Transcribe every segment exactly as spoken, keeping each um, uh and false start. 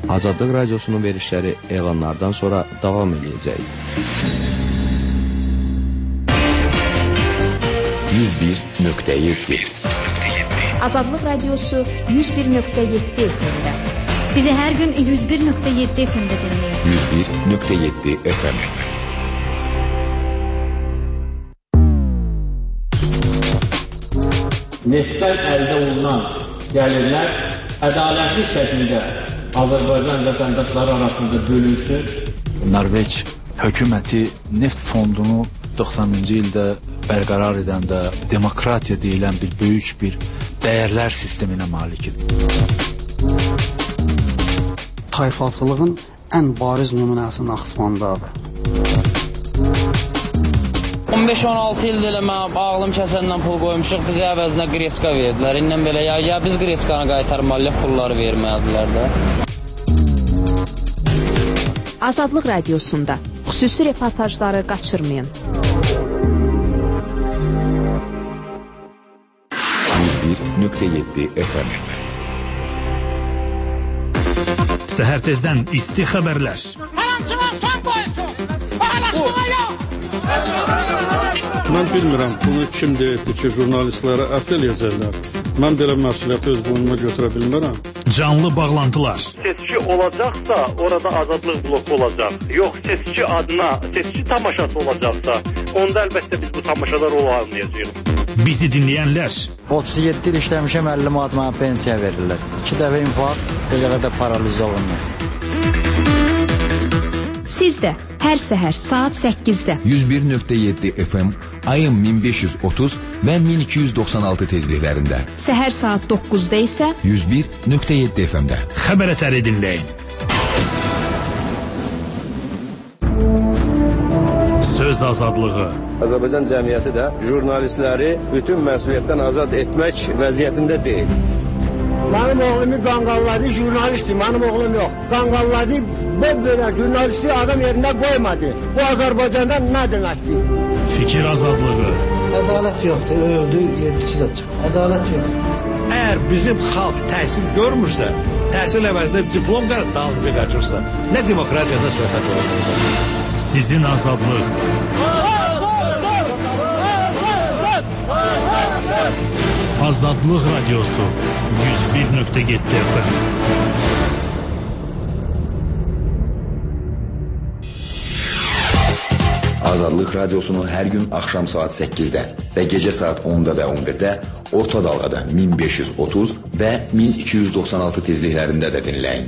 Azadlıq Radiosunun verişləri elanlardan sonra davam edəcək. yüz bir nöqtə yeddi Azadlıq Radiosu yüz bir nöqtə yeddi F M-də. Bizi hər gün yüz bir nöqtə yeddi F M-də dinləyin. yüz bir nöqtə yeddi F M. Neftdən əldə olunan gəlirlər ədalətli şəkildə Azərbaycan vətəndaşları arasında bölünsün. Norveç hökuməti neft fondunu doxsanıncı ildə bərqərar edəndə demokratiya deyilən bir böyük bir dəyərlər sisteminə malikdir. Tayfaçılığın ən bariz nümunəsi Naxçıvandadır. on beş on altı ildir elə mən ağlım kəsəndən pul qoymuşuq, bizə əvəzinə qreska verdilər. İndən belə ya, ya biz qreskanı qaytarmalıyıq, pulları vermədilər də. Azadlıq Radiosunda xüsusi reportajları qaçırmayın. yüz bir nöqtə yeddi F M. Səhər tezdən isti xəbərlər. Mən bilmirəm, bunu kim deyildi ki, jurnalistlərə ət eləyəcəklər. Mən belə məsuliyyəti öz boynuma götürə bilmərəm. Canlı bağlantılar. Seçki olacaqsa, orada azadlıq bloku olacaq. Yox, seçki adına, seçki tamaşası olacaqsa, onda əlbəttə biz bu tamaşada rol almayacağıq. Bizi dinləyənlər. otuz yeddi il işləmişəm, əlli manat mənə pensiya verirlər. İki dəfə infarkt, bir dəfə də paraliz olunur. Siz də hər səhər saat səkkizdə yüz bir nöqtə yeddi F M ayın min beş yüz otuz və min iki yüz doxsan altı tezliklərində. Səhər saat doqquzda isə yüz bir nöqtə yeddi F M-də. Xəbər ətəri dinləyin. Söz azadlığı. Azərbaycan cəmiyyəti də jurnalistləri bütün məsuliyyətdən azad etmək vəziyyətində deyil. Mənim oğlumu qanqalladı, jurnalistdir, mənim oğlum yox. Qanqalladı, belə jurnalisti adam yerində qoymadı. Bu Azərbaycanda nə deməkdir? Fikir azadlığı. Ədalət yoxdur, öldü, yedisi də çıxır. Ədalət yoxdur. Əgər bizim xalq təhsil görmürsə, təhsil əvəzində diplom dalınca qaçırsa, nə demokratiyadan söhbət olacaq? Sizin azadlıq. Azadlıq Radiosu yüz bir nöqtə yeddi F M. Azadlıq Radiosunu hər gün axşam saat səkkizdə və gecə saat onda və on birdə orta dalğada min beş yüz otuz və min iki yüz doxsan altı tezliklərində də dinləyin.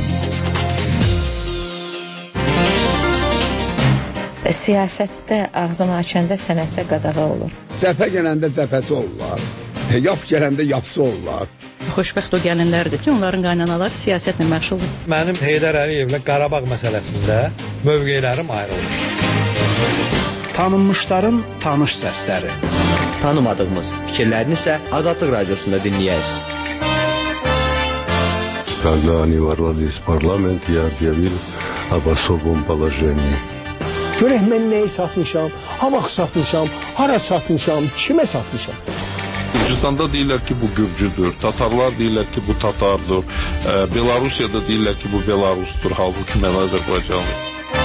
Siyasətdə ağzını açanda sənətdə qadağa olur. Cəbhə gələndə cəbhəsi olurlar. Yap gələndə yapsı olurlar. Xoşbəxt o gəlinlərdir ki, onların qaynanaları siyasətlə məşğuldur. Mənim Heydər Əliyevlə Qarabağ məsələsində mövqelərim ayrılır. Tanınmışların tanış səsləri. Tanımadığımız fikirlərini isə Azadlıq Radiosunda dinləyək. Когда они ворвались в парламент, я объявил об особом положении. Görək mən nəyi satmışam, ha vaxt satmışam, hara satmışam, kimə satmışam. Gürcüstanda deyirlər ki, bu Gürcüdür, Tatarlar deyirlər ki, bu Tatardır, e, Belarusiyada deyirlər ki, bu Belarusdur, halbuki mən Azərbaycanlıyım.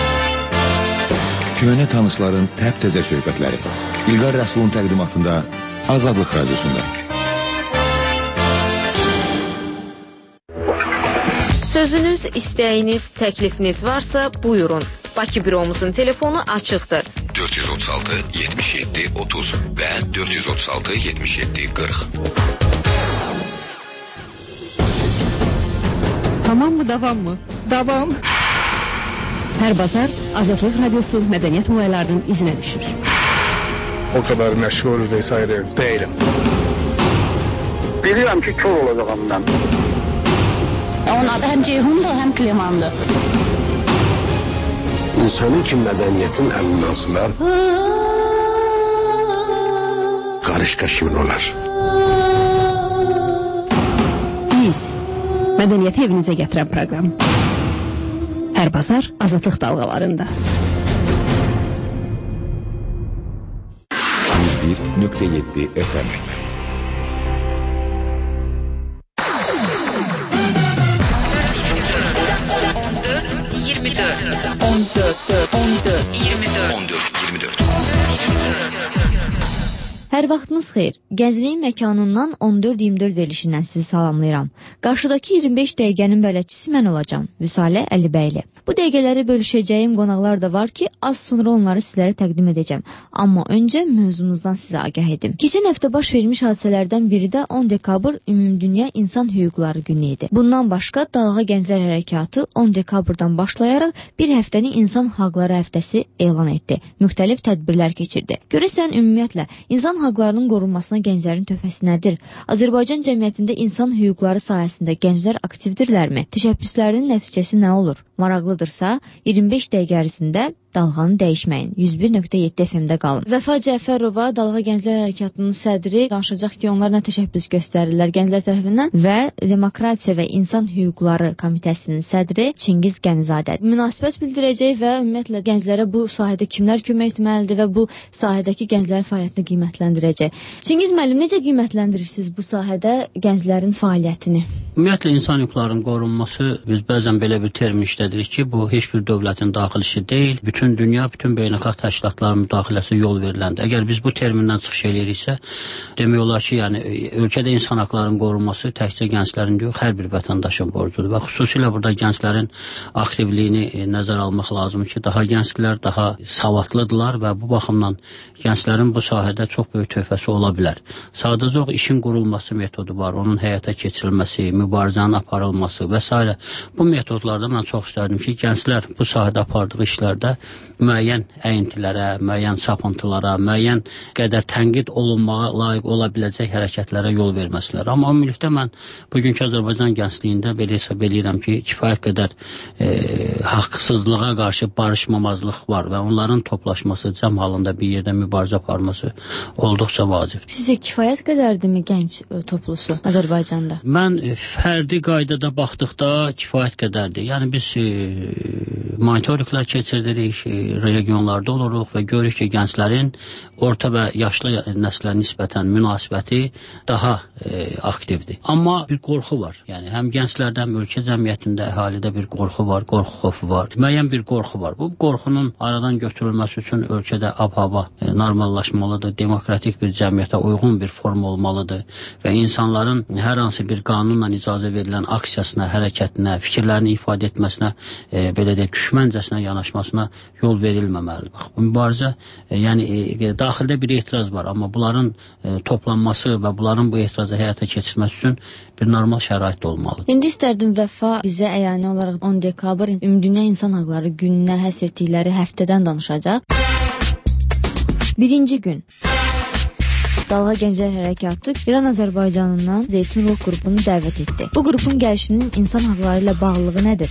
Köhnə tanışların təp-təzə söhbətləri. İlqar Rəsulun təqdimatında Azadlıq Radiosunda. Sözünüz, istəyiniz, təklifiniz varsa buyurun. Bakı büromuzun telefonu açıqdır. dörd yüz otuz altı yetmiş yeddi otuz və dörd yüz otuz altı yetmiş yeddi qırx. Tamam mı, davam mı? Davam. Hər bazar Azadlıq Radiosu mədəniyyət olaylarının izinə düşür. O kadar məşğul vesaire değilim. Bilirəm ki, kör olacağım mən. Onun adı həm Ceyhundur, həm Klimandır. İnsanın ki mədəniyyətin əlindən asılar, qarışqa kimin olar? Biz, mədəniyyəti evinizə gətirən proqram. Hər bazar Azadlıq dalğalarında. yüz bir nöqtə yeddi F M. dörd, on dörd, iyirmi dörd. on dörd iyirmi dörd. Hər vaxtınız xeyir. Gəncliyin məkanından on dörd iyirmi dörd verilişindən sizi salamlayıram. Qarşıdakı iyirmi beş dəqiqənin bələdçisi mən olacağam. Vüsalə Əlibəyli. Bu dəqiqələri bölüşəcəyim qonaqlar da var ki, az sonra onları sizlərə təqdim edəcəm. Amma öncə mövzumuzdan sizə agah edim. Keçən həftə baş vermiş hadisələrdən biri də on dekabr Ümumdünya İnsan Hüquqları Günü idi. Bundan başqa Dalğa Gənclər Hərəkatı on dekabrdan başlayaraq bir həftəni İnsan Haqları Həftəsi elan etdi. Müxtəlif tədbirlər keçirdi. Görəsən ümumiyyətlə insan haqlarının qorunmasına gənclərin töhfəsi nədir? Azərbaycan cəmiyyətində insan hüquqları sahəsində gənclər aktivdirlərmi? Təşəbbüslərinin nəticəsi nə olur? Maraqlıdırsa, iyirmi beş dəqiqə ərzində Dalğanı dəyişməyin. yüz bir nöqtə yeddi F M-də qalın. Vəfa Cəfərova, Dalğa Gənclər Hərəkatının sədri, danışacaq ki, onlar nə təşəbbüs göstərirlər gənclər tərəfindən və Demokratiya və İnsan Hüquqları Komitəsinin sədri Çingiz Qənizadə münasibət bildirəcək və ümumiyyətlə gənclərə bu sahədə kimlər kömək etməlidir və bu sahədəki gənclərin fəaliyyətini qiymətləndirəcək. Çingiz müəllim, necə qiymətləndirirsiniz bu sahədə gənclərin fəaliyyətini? Ümumiyyətlə, insan hüquqlarının qorunması, biz bəzən belə bir termin işlədirik ki, bu heç bir dövlətin daxili işi deyil, bütün dünya, bütün beynəlxalq təşkilatların müdaxiləsi yol veriləndə. Əgər biz bu termindən çıxış eləyiriksə, demək olar ki, yəni ölkədə insan hüquqlarının qorunması təkcə gənclərin yox, hər bir vətəndaşın borcudur və xüsusilə burada gənclərin aktivliyini nəzərə almaq lazımdır ki, daha gənclər, daha savadlıdırlar və bu baxımdan gənclərin bu sahədə çox böyük töhfəsi ola bilər. Sadəcə o işin qurulması metodu var, onun həyata keçirilməsi, mübarizənin aparılması və s. Bu metodlarda mən çox istərdim ki, gənclər bu sahədə apardığı işlərdə müəyyən əyintilərə, müəyyən sapıntılara, müəyyən qədər tənqid olunmağa layiq ola biləcək hərəkətlərə yol verməsilər. Amma ümumilikdə mən bugünkü Azərbaycan gəncliyində belə hesab edirəm ki, kifayət qədər e, haqsızlığa qarşı barışmamazlıq var və onların toplaşması, cəm halında bir yerdə mübarizə aparması olduqca vacibdir. Sizə kifayət qədərdirmi gənc toplusu Azərbaycanda? Mən e, fərdi qaydada baxdıqda kifayət qədərdir. Yəni biz e, monitorinqlər keçirdirik, e, regionlarda oluruq və görürük ki, gənclərin orta və yaşlı nəslə nisbətən münasibəti daha e, aktivdir. Amma bir qorxu var. Yəni həm gənclərdə, həm ölkə cəmiyyətində, əhalidə bir qorxu var, qorxu xofu var. Müəyyən bir qorxu var. Bu qorxunun aradan götürülməsi üçün ölkədə ab-hava e, normallaşmalıdır, demokratik bir cəmiyyətə uyğun bir form olmalıdır və insanların hər hansı bir qanunla icazə verilən aksiyasına, hərəkətinə, fikirlərini ifadə etməsinə, e, belə deyək, düşməncəsinə yanaşmasına yol verilməməlidir. Bax, bu mübarizə, e, yəni e, daxildə bir etiraz var, amma bunların e, toplanması və bunların bu etirazı həyata keçirməsi üçün bir normal şərait olmalıdır. İndi istərdim Vəfa bizə əyani olaraq on dekabr Ümumdünya İnsan Haqları Gününə həsr etdikləri həftədən danışacaq. Birinci gün. Dalğa Gənclər Hərəkatı İran Azərbaycanından Zeytun Rock qrupunu dəvət etdi. Bu qrupun gəlişinin insan haqları ilə bağlılığı nədir?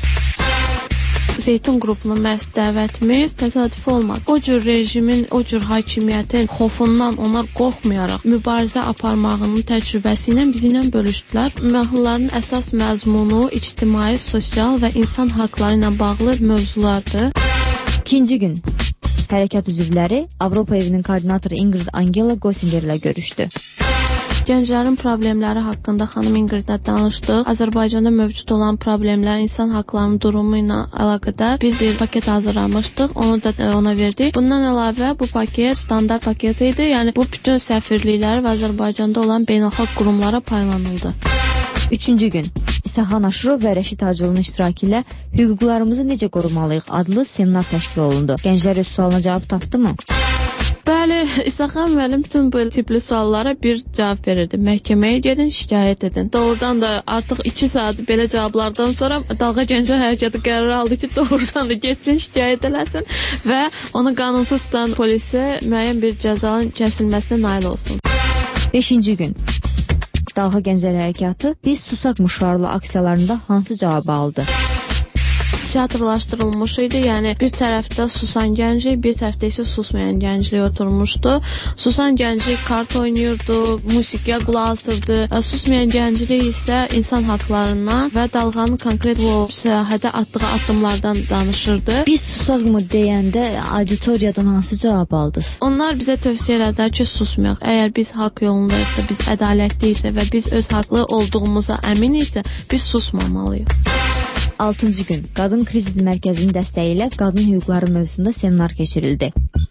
Zeytun qrupunun məhz dəvətimiz təsadüfi olmadı. O cür rejimin, o cür hakimiyyətin xofundan onlar qorxmayaraq mübarizə aparmağının təcrübəsi ilə bizi ilə bölüşdülər. Mahnıların əsas məzmunu ictimai, sosial və insan haqları ilə bağlı mövzulardır. İkinci gün. Hərəkat üzvləri Avropa evinin koordinatoru Ingrid Angela Gosinger ilə görüşdü. Gənclərin problemləri haqqında xanım Ingridlə danışdıq. Azərbaycanda mövcud olan problemlər, insan haqlarının durumu ilə əlaqədar biz bir paket hazırlamışdıq. Onu da ona verdik. Bundan əlavə bu paket standart paket idi. Yəni bu bütün səfirliklər və Azərbaycanda olan beynəlxalq qurumlara paylanıldı. Üçüncü gün. İsaxan Aşurov və Rəşid Hacılının iştirakı ilə hüquqlarımızı necə qorumalıyıq adlı seminar təşkil olundu. Gənclər öz sualına cavab tapdı mı? Bəli, İsaxan müəllim bütün bu tipli suallara bir cavab verirdi. Məhkəməyə gedin, şikayət edin. Doğrudan da artıq iki saat belə cavablardan sonra Dalğa Gənclər Hərəkatı qərar aldı ki, doğrudan da getsin, şikayət eləsin və onu qanunsuz tutan polisə müəyyən bir cəzanın kəsilməsinə nail olsun. Beşinci gün. Dalğa Gənclər Hərəkatı biz susaqmış şüarlı aksiyalarında hansı cavabı aldı? Teatrlaşdırılmış idi. Yəni bir tərəfdə susan gənclik, bir tərəfdə isə susmayan gənclik oturmuşdu. Susan gənclik kart oynayırdı, musiqiyə qulaq asırdı. Susmayan gənclik isə insan haqlarından və Dalğanın konkret bu sahədə atdığı addımlardan danışırdı. Biz susaqmı deyəndə auditoriyadan hansı cavab aldınız? Onlar bizə tövsiyə elədilər ki, susmayaq. Əgər biz haqq yolundayıqsa, biz ədalətli isə və biz öz haqlı olduğumuza əmin isə, biz susmamalıyıq. altıncı gün Qadın Krizis Mərkəzinin dəstəyi ilə qadın hüquqları mövzusunda seminar keçirildi.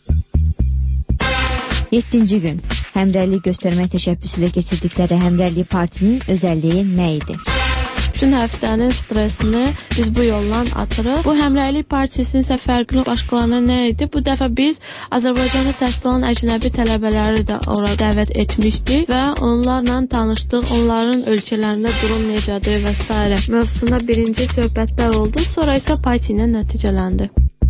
yeddinci gün həmrəylik göstərmək təşəbbüsü ilə keçirdikləri Həmrəylik Partinin özəlliyi nə idi? Bütün həftənin stresini biz bu yolla atırıq. Bu Həmrəylik Partisinin isə fərqli başqalarına nə idi? Bu dəfə biz Azərbaycanda təhsil alan əcnəbi tələbələri də ora dəvət etmişdik və onlarla tanışdıq. Onların ölkələrində durum necədir və s. mövzusunda birinci söhbətlər oldu. Sonra isə parti ilə nəticələndi.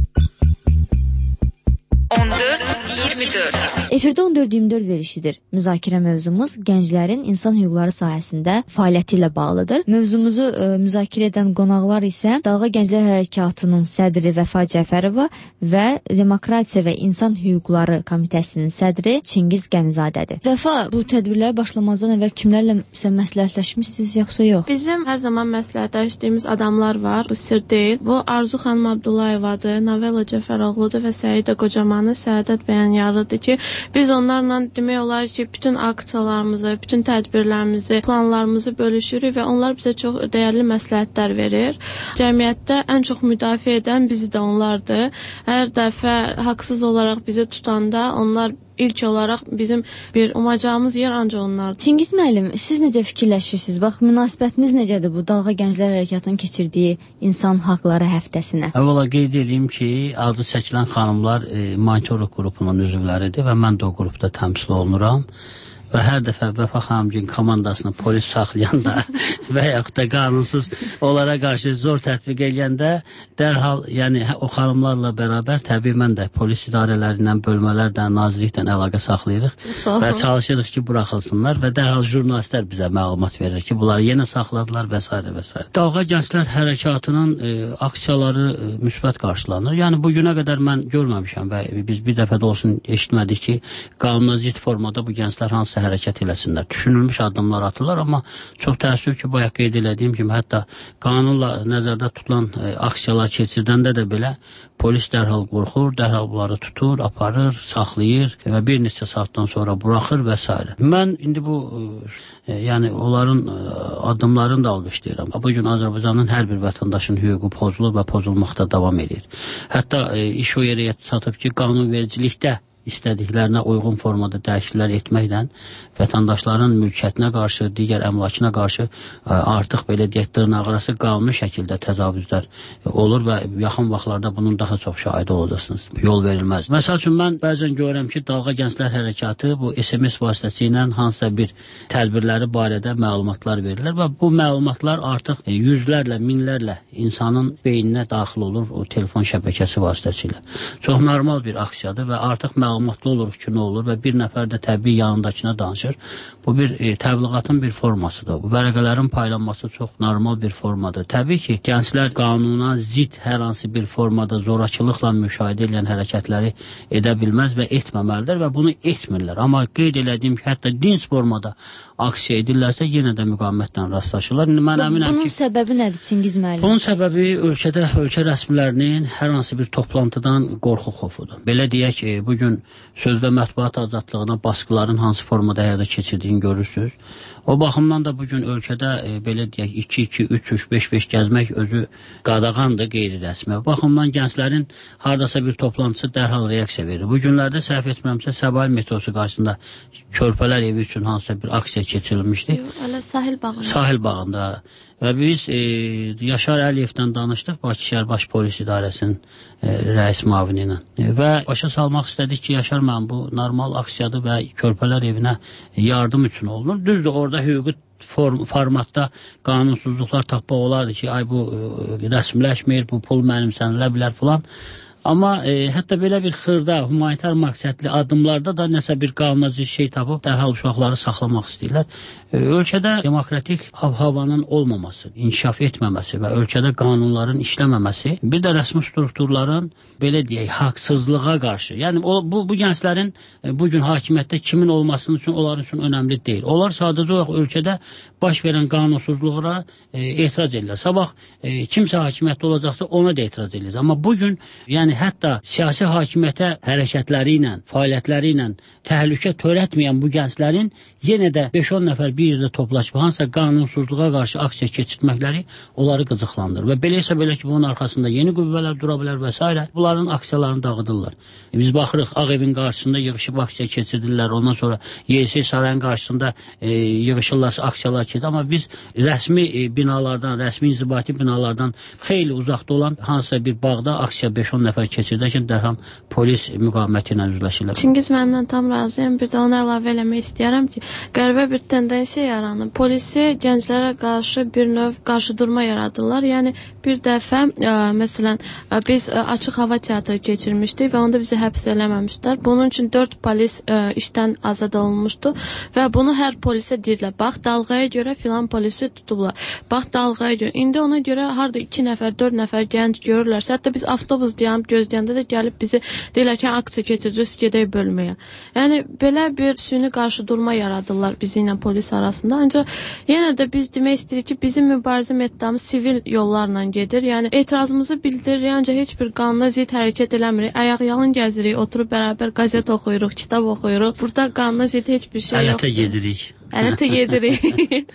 on dörd iyirmi dörd Efirdə on dörd iyirmi dörd verilişidir. Müzakirə mövzumuz gənclərin insan hüquqları sahəsində fəaliyyəti ilə bağlıdır. Mövzumuzu e, müzakirə edən qonaqlar isə Dalğa Gənclər Hərəkatının sədri Vəfa Cəfərova və Demokratiya və İnsan Hüquqları Komitəsinin sədri Çingiz Qənizadədir. Vəfa, bu tədbirlər başlamazdan əvvəl kimlərlə məsləhətləşmisiniz yoxsa yox? Bizim hər zaman məsləhətləşdiyimiz adamlar var. Bu sir deyil. Bu Arzu xanım Abdullayevadır, Novella Cəfəroğludur və Səidə Qocaman Səadət Bəyaniyarıdır ki, biz onlarla demək olar ki, bütün aksiyalarımızı, bütün tədbirlərimizi, planlarımızı bölüşürük və onlar bizə çox dəyərli məsləhətlər verir. Cəmiyyətdə ən çox müdafiə edən bizi də onlardır. Hər dəfə haqsız olaraq bizi tutanda onlar İlk olaraq bizim bir umacağımız yer ancaq onlardır. Çingiz müəllim, siz necə fikirləşirsiniz? Bax, münasibətiniz necədir bu Dalğa Gənclər Hərəkatının keçirdiyi insan haqları həftəsinə? Əvvəla qeyd edeyim ki, adı çəkilən xanımlar e, monitoring qrupunun üzvləridir və mən də o qrupda təmsil olunuram. Və hər dəfə Vəfa xanımcığın komandasını polis saxlayanda və yaxud da qanunsuz onlara qarşı zor tətbiq edəndə dərhal, yəni o xanımlarla bərabər təbii mən də polis idarələrindən, bölmələrdən, nazirlikdən əlaqə saxlayırıq və çalışırıq ki, buraxılsınlar və dərhal jurnalistlər bizə məlumat verir ki, bunları yenə saxladılar və s. və s. Dalğa Gənclər Hərəkatının e, aksiyaları e, müsbət qarşılanır. Yəni bugünə qədər mən görməmişəm və biz bir dəfə də olsun eşitmədik ki, qanuna zidd formada bu gənclər hansı hərəkət eləsinlər. Düşünülmüş addımlar atırlar, amma çox təəssüf ki, bayaq qeyd elədiyim kimi, hətta qanunla nəzərdə tutulan e, aksiyalar keçirdəndə də belə polis dərhal qorxur, dərhal bunları tutur, aparır, saxlayır və bir neçə saatdan sonra buraxır və s. Mən indi bu, e, yəni onların e, addımlarını da alqışlayıram. Bugün Azərbaycanın hər bir vətəndaşın hüququ pozulur və pozulmaqda davam edir. Hətta e, iş o yerə çatıb ki, qanunvericilikdə istədiklərinə uyğun formada dəyişikliklər etməklə vətəndaşların mülkiyyətinə qarşı, digər əmlakına qarşı artıq belə deyək dırnaqarası qanuni şəkildə təcavüzlər olur və yaxın vaxtlarda bunun daha çox şahidi olacaqsınız. Yol verilməz. Məsəl üçün mən bəzən görürəm ki, Dalğa Gənclər Hərəkatı bu S M S vasitəsilə hansısa bir tədbirləri barədə məlumatlar verirlər və bu məlumatlar artıq yüzlərlə, minlərlə insanın beyninə daxil olur o telefon şəbəkəsi vasitəsilə. Çox normal bir aksiyadır və artıq məlumatlar məlumatlı oluruq ki, nə olur və bir nəfər də təbii yanındakına danışır. Bu bir e, təbliğatın bir formasıdır. Bu vərəqələrin paylanması çox normal bir formadır. Təbii ki, gənclər qanuna zidd hər hansı bir formada zorakılıqla müşahidə edən hərəkətləri edə bilməz və etməməlidir və bunu etmirlər. Amma qeyd elədiyim ki, hətta dinc formada aksiya edirlərsə yenə də müqavimətlə rastlaşırlar. Mən əminəm ki, bunun səbəbi nədir Çingiz müəllim? Bunun səbəbi ölkədə ölkə rəsmilərinin hər hansı bir toplantıdan qorxu xofudur. Belə deyək ki, bugün söz və mətbuat azadlığına baskıların hansı formada həyata keçirdiyini görürsünüz. O baxımdan da bugün ölkədə e, belə deyək iki iki, üç üç, beş beş gəzmək özü qadağandır, qeyri-rəsmi. Bu baxımdan gənclərin hardasa bir toplantısı dərhal reaksiya verir. Bu günlərdə səhv etmirəmsə Səbail metrosu qarşısında körpələr evi üçün hansısa bir aksiya keçirilmişdi. Elə sahil bağında. Sahil bağında. Və biz e, Yaşar Əliyevdən danışdıq, Bakı şəhər Baş Polis İdarəsinin e, rəis müavini ilə. E, və başa salmaq istədik ki, Yaşar mən bu normal aksiyadır və körpələr evinə yardım üçün olunur. Düzdür, orada hüquqi form, formatda qanunsuzluqlar tapmaq olardı ki, ay bu e, rəsmiləşmir, bu pul mənimsənilə bilər filan. Amma e, hətta belə bir xırda, humanitar məqsədli addımlarda da nəsə bir qanunaziz şey tapıb dərhal uşaqları saxlamaq istəyirlər. E, ölkədə demokratik havanın olmaması, inkişaf etməməsi və ölkədə qanunların işləməməsi, bir də rəsmi strukturların belə deyək, haqsızlığa qarşı. Yəni o, bu, bu gənclərin e, bugün hakimiyyətdə kimin olmasının üçün onların üçün önəmli deyil. Onlar sadəcə olaraq ölkədə baş verən qanunsuzluğa e, etiraz edirlər. Sabah e, kimsə hakimiyyətdə olacaqsa ona da etiraz edirlər. Amma bugün yəni hətta siyasi hakimiyyətə hərəkətləri ilə, fəaliyyətləri ilə təhlükə törətməyən bu gənclərin yenə də beş on nəfər bir yerdə toplaşıb hansısa qanunsuzluğa qarşı aksiya keçirtməkləri onları qıcıqlandırır. Və belə isə belə ki, bunun arxasında yeni qüvvələr dura bilər və s. Bunların aksiyalarını dağıdırlar. E, biz baxırıq, Ağ Evin qarşısında yığışıb aksiya keçirdirlər. Ondan sonra Y S sarayın qarşısında e, yığışırlar, aksiyalar keçir. Amma biz rəsmi e, binalardan, rəsmi inzibati binalardan xeyli uzaqda olan hansısa bir bağda aksiya beş on nəfər keçirdəkən dərhal polis müqaviməti ilə üzləşirlər. Çingiz mənimlə tam razıyam. Bir də ona əlavə eləmək istəyərəm ki, qəribə bir tendensiya yaranıb. Polisi gənclərə qarşı bir növ qarşıdurma yaradırlar. Yəni bir dəfə ə, məsələn ə, biz ə, açıq hava teatrı keçirmişdik və onda bizi həbs eləməmişlər. Bunun üçün dörd polis ə, işdən azad olunmuşdu və bunu hər polisə deyirlər. Bax, dalğaya görə filan polisi tutublar. Bax, dalğaya görə. İndi ona görə harda iki nəfər, dörd nəfər gənc görürlərsə, hətta biz avtobus dayanıb gözləyəndə də gəlib bizi deyirlər ki, aksiya keçirəcəz, gedək bölməyə. Yəni belə bir süni qarşıdurma yaradırlar bizi ilə polis arasında. Ancaq yenə də biz demək istəyirik ki, bizim mübarizə metodumuz sivil yollarla gedir. Yəni etirazımızı bildiririk, ancaq heç bir qanuna zidd hərəkət eləmirik. Ayaq-yalın gəzirik, oturub bərabər qəzet oxuyuruq, kitab oxuyuruq. Burada qanuna zidd heç bir şey yoxdur. Ələtə gedirik. Ələtə gedirik.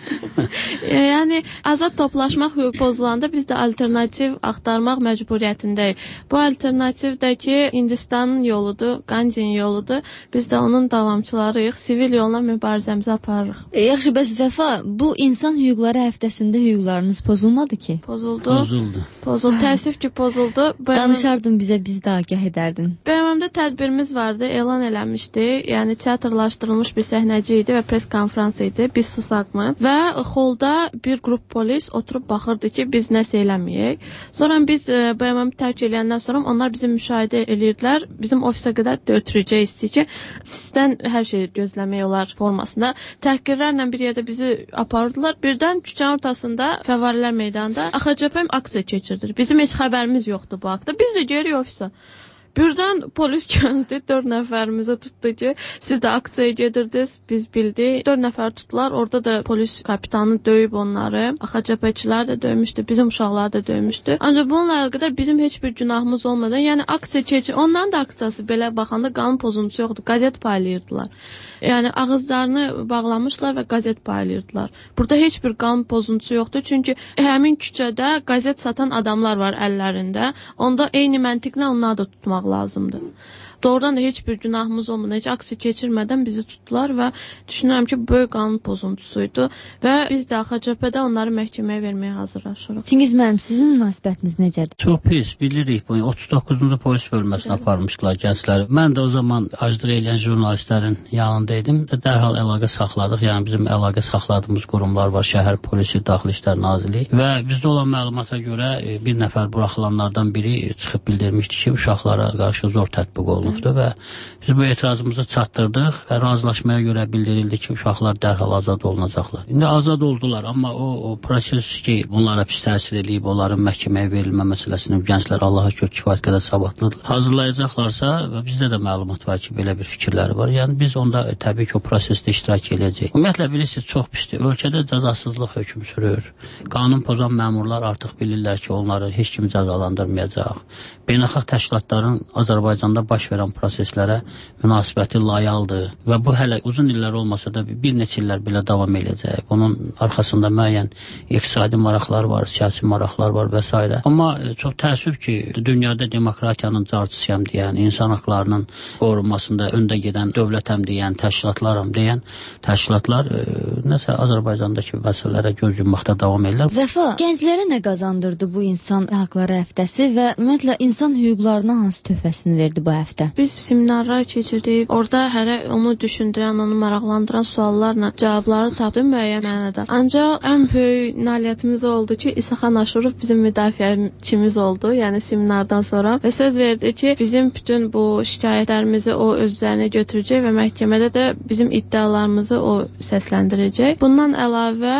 Yəni azad toplaşmaq hüquq pozulanda biz də alternativ axtarmaq məcburiyyətindəyik. Bu alternativ də ki, Hindistanın yoludur, Gandhinin yoludur. Biz də onun davamçılarıyıq. Sivil yolla mübarizəmizi aparırıq. E, yaxşı, bəs Vəfa, bu insan hüquqları həftəsində hüquqlarınız pozulmadı ki? Pozuldu. Pozuldu. Pozuldu. Təəssüf ki, pozuldu. Danışardın bizə, biz də agah edərdin. B M M-də tədbirimiz vardı, elan eləmişdi. Yəni teatrlaşdırılmış bir səhnəci idi və pres konfrans idi, biz susaqmı və xolda bir qrup polis oturub baxırdı ki, biz nəsə eləməyək. Sonra biz e, B M M-i tərk eləyəndən sonra onlar bizi müşahidə eləyirdilər. Bizim ofisə qədər də ötürəcək istəyir ki, sizdən hər şeyi gözləmək olar formasında. Təhqirlərlə bir yerdə bizi aparırdılar. Birdən küçənin ortasında Fəvvarilər meydanında A X C P aksiya keçirdir. Bizim heç xəbərimiz yoxdur bu haqda. Biz də gəlirik ofisə. Birdən polis gəldi, dörd nəfərimizi tutdu ki, siz də aksiyaya gedirdiniz, biz bildik. Dörd nəfər tutdular, orada da polis kapitanı döyüb onları. A X C P-çilər də döymüşdü, bizim uşaqlar da döymüşdü. Ancaq bununla əlaqədar bizim heç bir günahımız olmadan, yəni aksiya keçir, onların da aksiyası belə baxanda qanun pozuntusu yoxdur, qəzet paylayırdılar. Yəni ağızlarını bağlamışlar və qəzet paylayırdılar. Burada heç bir qanun pozuntusu yoxdur, çünki həmin küçədə qəzet satan adamlar var əllərində. Onda eyni məntiqlə onları da tutmaq lazımdır. Doğrudan da heç bir günahımız olmadan, heç aksiya keçirmədən bizi tutdular və düşünürəm ki, böyük qanun pozuntusuydu və biz də A X C P-də onları məhkəməyə verməyə hazırlaşırıq. Çingiz müəllim, sizin münasibətiniz necədir? Çox pis, bilirik. Bu otuz doqquzuncu polis bölməsinə aparmışdılar gəncləri. Mən də o zaman aclıq eləyən jurnalistlərin yanındaydım. Dərhal əlaqə saxladıq. Yəni bizim əlaqə saxladığımız qurumlar var, şəhər polisi, Daxili İşlər Nazirliyi və bizdə olan məlumata görə bir nəfər buraxılanlardan biri çıxıb bildirmişdi ki, uşaqlara qarşı zor tətbiq olunur. Və biz bu etirazımızı çatdırdıq və razılaşmaya görə bildirildi ki, uşaqlar dərhal azad olunacaqlar. İndi azad oldular, amma o, o proses ki, bunlara pis təsir edib, onların məhkəməyə verilmə məsələsini gənclər Allaha şükür kifayət qədər savadlıdır. Hazırlayacaqlarsa və bizdə də məlumat var ki, belə bir fikirləri var. Yəni biz onda e, təbii ki, o prosesdə iştirak edəcəyik. Ümumiyyətlə bilirsiniz, çox pisdir. Ölkədə cəzasızlıq hökm sürür. Qanun pozan məmurlar artıq bilirlər ki, onları heç kim cəzalandırmayacaq. Beynəlxalq təşkilatların Azərbaycanda baş verən proseslərə münasibəti layaldır və bu hələ uzun illər olmasa da bir neçə illər belə davam edəcək. Bunun arxasında müəyyən iqtisadi maraqlar var, siyasi maraqlar var və s. Amma çox təəssüf ki, dünyada demokratiyanın carçısıyam deyən, insan haqlarının qorunmasında öndə gedən dövlətəm deyən, təşkilatlaram deyən təşkilatlar e, nəsə Azərbaycandakı məsələlərə göz yummaqda davam edirlər. Vəfa, gənclərə nə qazandırdı bu insan haqları həftəsi və ümumiyyətlə insan hüquqlarına hansı töhfəsini verdi bu həftə? Biz seminarlar keçirdik. Orada hərə onu düşündürən, onu maraqlandıran suallarla cavabları tapdı müəyyən mənada. Ancaq ən böyük nailiyyətimiz oldu ki, İsaxan Aşurov bizim müdafiəçimiz oldu, yəni seminardan sonra və söz verdi ki, bizim bütün bu şikayətlərimizi o özlərinə götürəcək və məhkəmədə də bizim iddialarımızı o səsləndirəcək. Bundan əlavə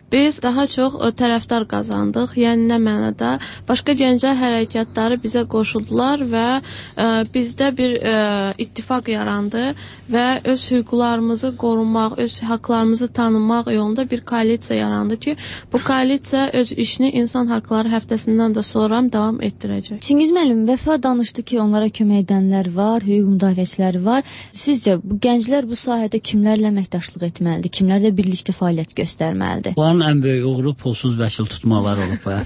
biz daha çox ə, tərəfdar qazandıq. Yəni nə mənada? Başqa gənclər hərəkatları bizə qoşuldular və ə, bizdə bir ə, ittifaq yarandı və öz hüquqlarımızı qorumaq, öz haqlarımızı tanımaq yolunda bir koalisiya yarandı ki, bu koalisiya öz işini insan haqları həftəsindən də sonra davam etdirəcək. Çingiz müəllim, Vəfa danışdı ki, onlara kömək edənlər var, hüquq müdafiəçiləri var. Sizcə bu gənclər bu sahədə kimlərlə əməkdaşlıq etməlidir, kimlərlə birlikdə fəaliyyət göstərməlidir? Onların ən böyük uğuru pulsuz vəkil tutmaları olub bu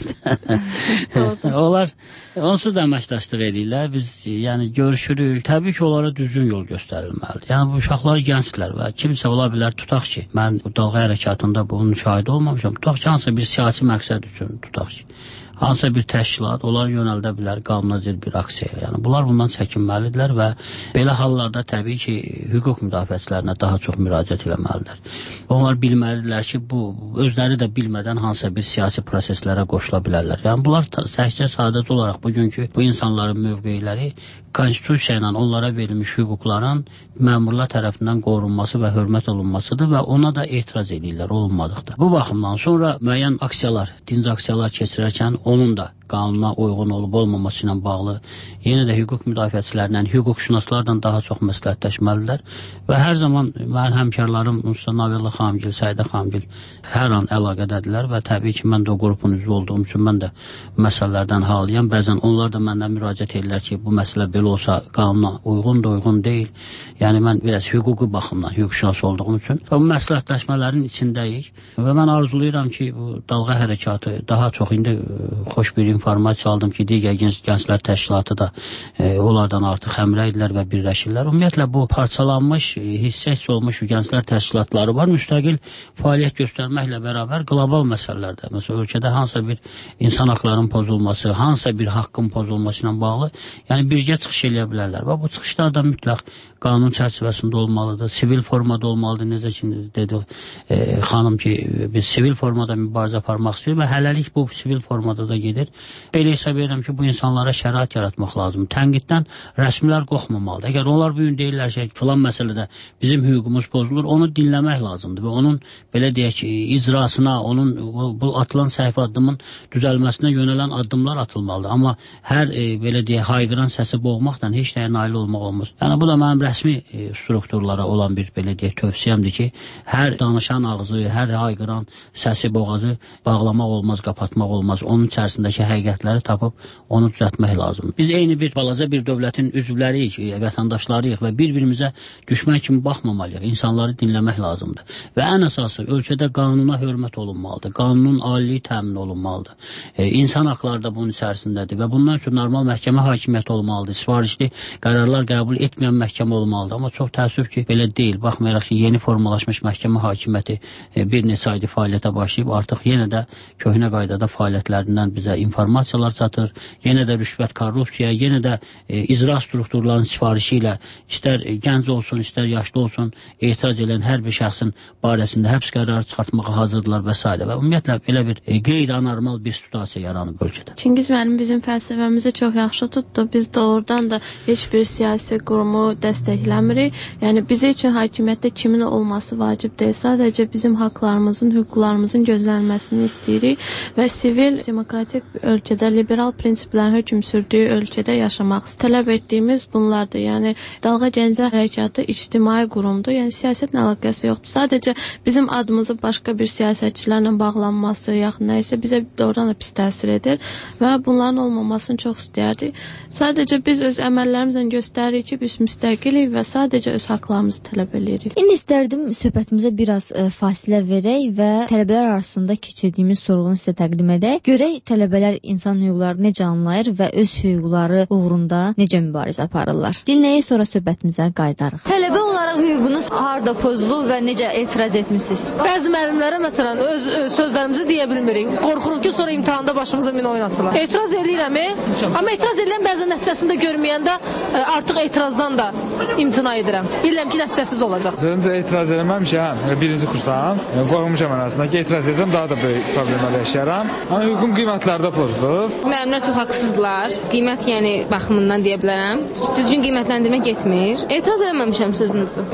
həyatda. Onlar onsuz da əməkdaşlıq edirlər. Biz yəni görüşürük. Təbii ki, onlara düzgün yol göstərilməlidir. Yəni bu uşaqlar gənclər və kimsə ola bilər, tutaq ki, mən dalğa hərəkatında bunun şahidi olmamışam. Tutaq ki, hansısa bir siyasi məqsəd üçün tutaq ki, hansısa bir təşkilat onlar yönəldə bilər qanunacil bir aksiyaya. Yəni bunlar bundan çəkinməlidirlər və belə hallarda təbii ki, hüquq müdafiəçilərinə daha çox müraciət etməlidirlər. Onlar bilməlidirlər ki, bu özləri də bilmədən hansısa bir siyasi proseslərə qoşula bilərlər. Yəni bunlar təkcə sadəcə olaraq bugünkü bu insanların mövqeləri konstitusiya ilə onlara verilmiş hüquqların məmurlar tərəfindən qorunması və hörmət olunmasıdır və ona da etiraz edirlər olunmadıqda. Bu baxımdan sonra müəyyən aksiyalar, dinc aksiyalar keçirərkən onun da qanuna uyğun olub olmaması ilə bağlı yenə də hüquq müdafiəçilərlə, hüquqşünaslarla daha çox məsləhətləşməlidirlər və hər zaman mənim həmkarlarım Mustafa Navella xanımgil, Səidə xanımgil hər an əlaqədədirlər və təbii ki, mən də o qrupun üzvü olduğum üçün mən də məsələlərdən halıyam. Bəzən onlar da məndən müraciət edirlər ki, bu məsələ belə olsa qanuna uyğundur, uyğun deyil. Yəni mən biraz hüquqi baxımdan hüquqşünas olduğum üçün və bu məsləhətləşmələrin içindəyik və mən arzulayıram ki, bu dalğa hərəkatı daha çox indi xoş bir informasiya aldım ki, digər gənc, gənclər təşkilatı da e, onlardan artıq həmrə idilər və birləşirlər. Ümumiyyətlə bu parçalanmış, hissə-hissə olmuş gənclər təşkilatları var. Müstəqil fəaliyyət göstərməklə bərabər qlobal məsələlərdə, məsələn, ölkədə hansısa bir insan haqlarının pozulması, hansısa bir haqqın pozulması ilə bağlı, yəni birgə çıxış eləyə bilərlər və bu çıxışlar da mütləq qanun çərçivəsində olmalıdır, sivil formada olmalıdır. Necə ki, dedi e, xanım ki, biz sivil formada mübarizə aparmaq istəyir və hələlik bu sivil formada da gedir. Belə hesab edirəm ki, bu insanlara şərait yaratmaq lazımdır. Tənqiddən rəsmilər qorxmamalıdır. Əgər onlar bu gün deyirlər ki, filan məsələdə bizim hüququmuz pozulur, onu dinləmək lazımdır və onun, belə deyək ki, icrasına, onun bu atılan səhifə addımın düzəlməsinə yönələn addımlar atılmalıdır. Amma hər, e, belə deyək, hayqıran səsi boğmaqla heç nəyə nail olmaq olmaz. Yəni, bu da mənim rəsmi e, strukturlara olan bir, belə deyək, tövsiyəmdir ki, hər danışan ağzı, hər hayqıran səsi, boğazı bağlamaq olmaz, qapatmaq olmaz. Onun içərisindəki həqiqətləri tapıb onu düzəltmək lazımdır. Biz eyni bir balaca bir dövlətin üzvləriyik, vətəndaşlarıyıq və bir-birimizə düşmən kimi baxmamalıyıq. İnsanları dinləmək lazımdır. Və ən əsası ölkədə qanuna hörmət olunmalıdır. Qanunun aliliyi təmin olunmalıdır. E, insan haqları da bunun içərisindədir və bundan üçün normal məhkəmə hakimiyyəti olmalıdır. Sifarişli qərarlar qəbul etməyən məhkəmə olmalıdır. Amma çox təəssüf ki, belə deyil. Baxmayaraq ki, yeni formalaşmış məhkəmə hakimiyyəti e, bir neçə ayda fəaliyyətə başlayıb, artıq yenə də köhnə qaydada fəaliyyətlərindən bizə informasiyalar çatır. Yenə də rüşvət, korrupsiya, yenə də e, icra strukturlarının sifarişi ilə istər e, gənc olsun, istər yaşlı olsun, etiraz edən hər bir şəxsin barəsində həbs qərarı çıxartmağa hazırdılar və s. Və ümumiyyətlə belə bir e, qeyri-anormal bir situasiya yaranıb ölkədə. Çingiz müəllim bizim fəlsəfəmizi çox yaxşı tutdu. Biz doğrudan da heç bir siyasi qurumu dəstəkləmirik. Yəni bizi üçün hakimiyyətdə kimin olması vacib deyil. Sadəcə bizim haqlarımızın, hüquqlarımızın gözlənilməsini istəyirik və sivil, demokratik ölkədə, liberal prinsiplərin hökm sürdüyü ölkədə yaşamaq tələb etdiyimiz bunlardır. Yəni Dalğa Gənclər Hərəkatı ictimai qurumdur. Yəni siyasətlə əlaqəsi yoxdur. Sadəcə bizim adımızı başqa bir siyasətçilərlə bağlanması, yaxud nə isə bizə doğrudan da pis təsir edir və bunların olmamasını çox istəyərdik. Sadəcə biz öz əməllərimizlə göstəririk ki, biz müstəqilik və sadəcə öz haqlarımızı tələb edirik. İndi istərdim söhbətimizə biraz ə, fasilə verək və tələbələr arasında keçirdiyimiz sorğunu sizə təqdim edək. Görək tələbələr insan hüquqlarını necə anlayır və öz hüquqları uğrunda necə mübarizə aparırlar. Dinləyək, sonra söhbətimizə qayıdarıq. Tələbə olaraq hüququnuz harda pozulur və necə etiraz etmisiniz? Bəzi müəllimlərə məsələn öz, öz sözlərimizi deyə bilmirik. Qorxuruq ki, sonra imtahanda başımıza min oyun açılar. Etiraz edirəm, amma etiraz edirəm bəzən nəticəsini də görməyəndə artıq etirazdan da imtina edirəm. Bilirəm ki, nəticəsiz olacaq. Öncə etiraz eləməmişəm, birinci kursam. Qorxmuşam arasında ki, etiraz etsəm daha da böyük problemlər yaşayaram. Amma hüququm qiymətlərdə pozulub. Müəllimlər çox haqsızlar. Qiymət yəni baxımından deyə bilərəm. Düzgün qiymətləndirmə getmir. Etiraz eləməmişəm sözünüzü.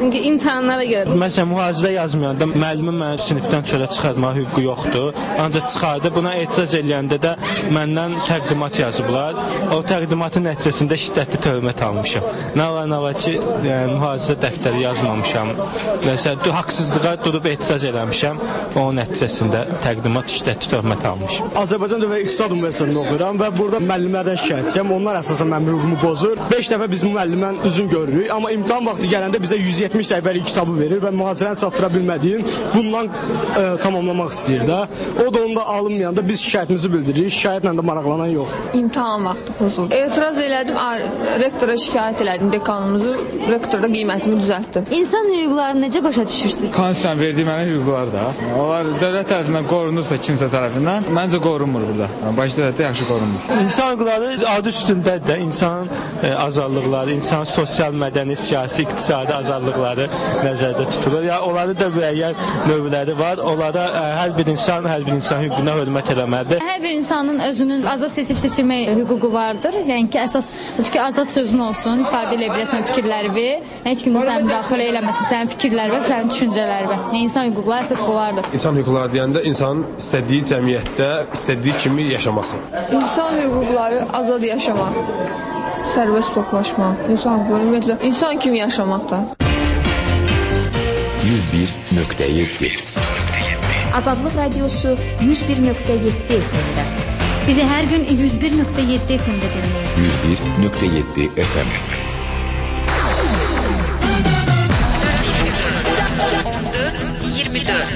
çünki imtahanlara görə. Məsələn, mühazirə yazmayanda müəllimin məni sinifdən çölə çıxartmağa hüququ yoxdur. Ancaq çıxardı. Buna etiraz edəndə də məndən təqdimat yazıblar. O təqdimatın nəticəsində şiddətli töhmət almışam. Nə var nə var ki, yəni, mühazirə dəftəri yazmamışam. Məsələn, haqsızlığa durub etiraz eləmişəm. Onun nəticəsində təqdimat şiddətli töhmət almışam. Azərbaycan Dövlət İqtisad Universitetində oxuyuram və burada müəllimlərdən şikayətçiyəm. Onlar əsasən mənim hüququmu pozur. beş dəfə biz bu müəllimdən üzün görürük, amma imtahan vaxtı gələndə bizə yüz yetmiş səhifəlik kitabı verir və mühazirəni çatdıra bilmədiyim bundan e, tamamlamaq istəyir də. O da onda alınmayanda biz şikayətimizi bildiririk. Şikayətlə də maraqlanan yoxdur. İmtahan vaxtı pozuldu. Etiraz elədim, rektora şikayət elədim dekanımızı. Rektor da qiymətimi düzəltdi. İnsan hüquqlarını necə başa düşürsünüz? Konstitusiyanın verdiyi mənə hüquqlar da. Onlar dövlət tərəfindən qorunursa kimsə tərəfindən, məncə qorunmur burada. Başda da yaxşı qorunmur. İnsan hüquqları adı üstündədir də. İnsanın e, azadlıqları, insan sosial, mədəni, siyasi, iqtisadi azadlıqları nəzərdə tutulur. Ya onları da müəyyən növləri var. Onlara ə, hər bir insan, hər bir insan hüququna hörmət eləməlidir. Hər bir insanın özünün azad seçib seçilmək hüququ vardır. Yəni ki, əsas budur ki, azad sözün olsun, ifadə edə biləsən fikirlərini. Heç kim də səni müdaxilə eləməsin, sənin fikirlərini və sənin düşüncələrini. Yəni insan hüquqları əsas bunlardır. İnsan hüquqları deyəndə insanın istədiyi cəmiyyətdə istədiyi kimi yaşaması. İnsan hüquqları azad yaşamaq, sərbəst toplaşmaq, insan hüquqları ümumiyyətlə insan kimi yaşamaq da. yüz bir nöqtə yeddi Azadlıq Radiosu yüz bir nöqtə yeddi F M-də. Bizi hər gün yüz bir nöqtə yeddi F M-də dinləyin. yüz bir nöqtə yeddi F M. on dörd iyirmi dörd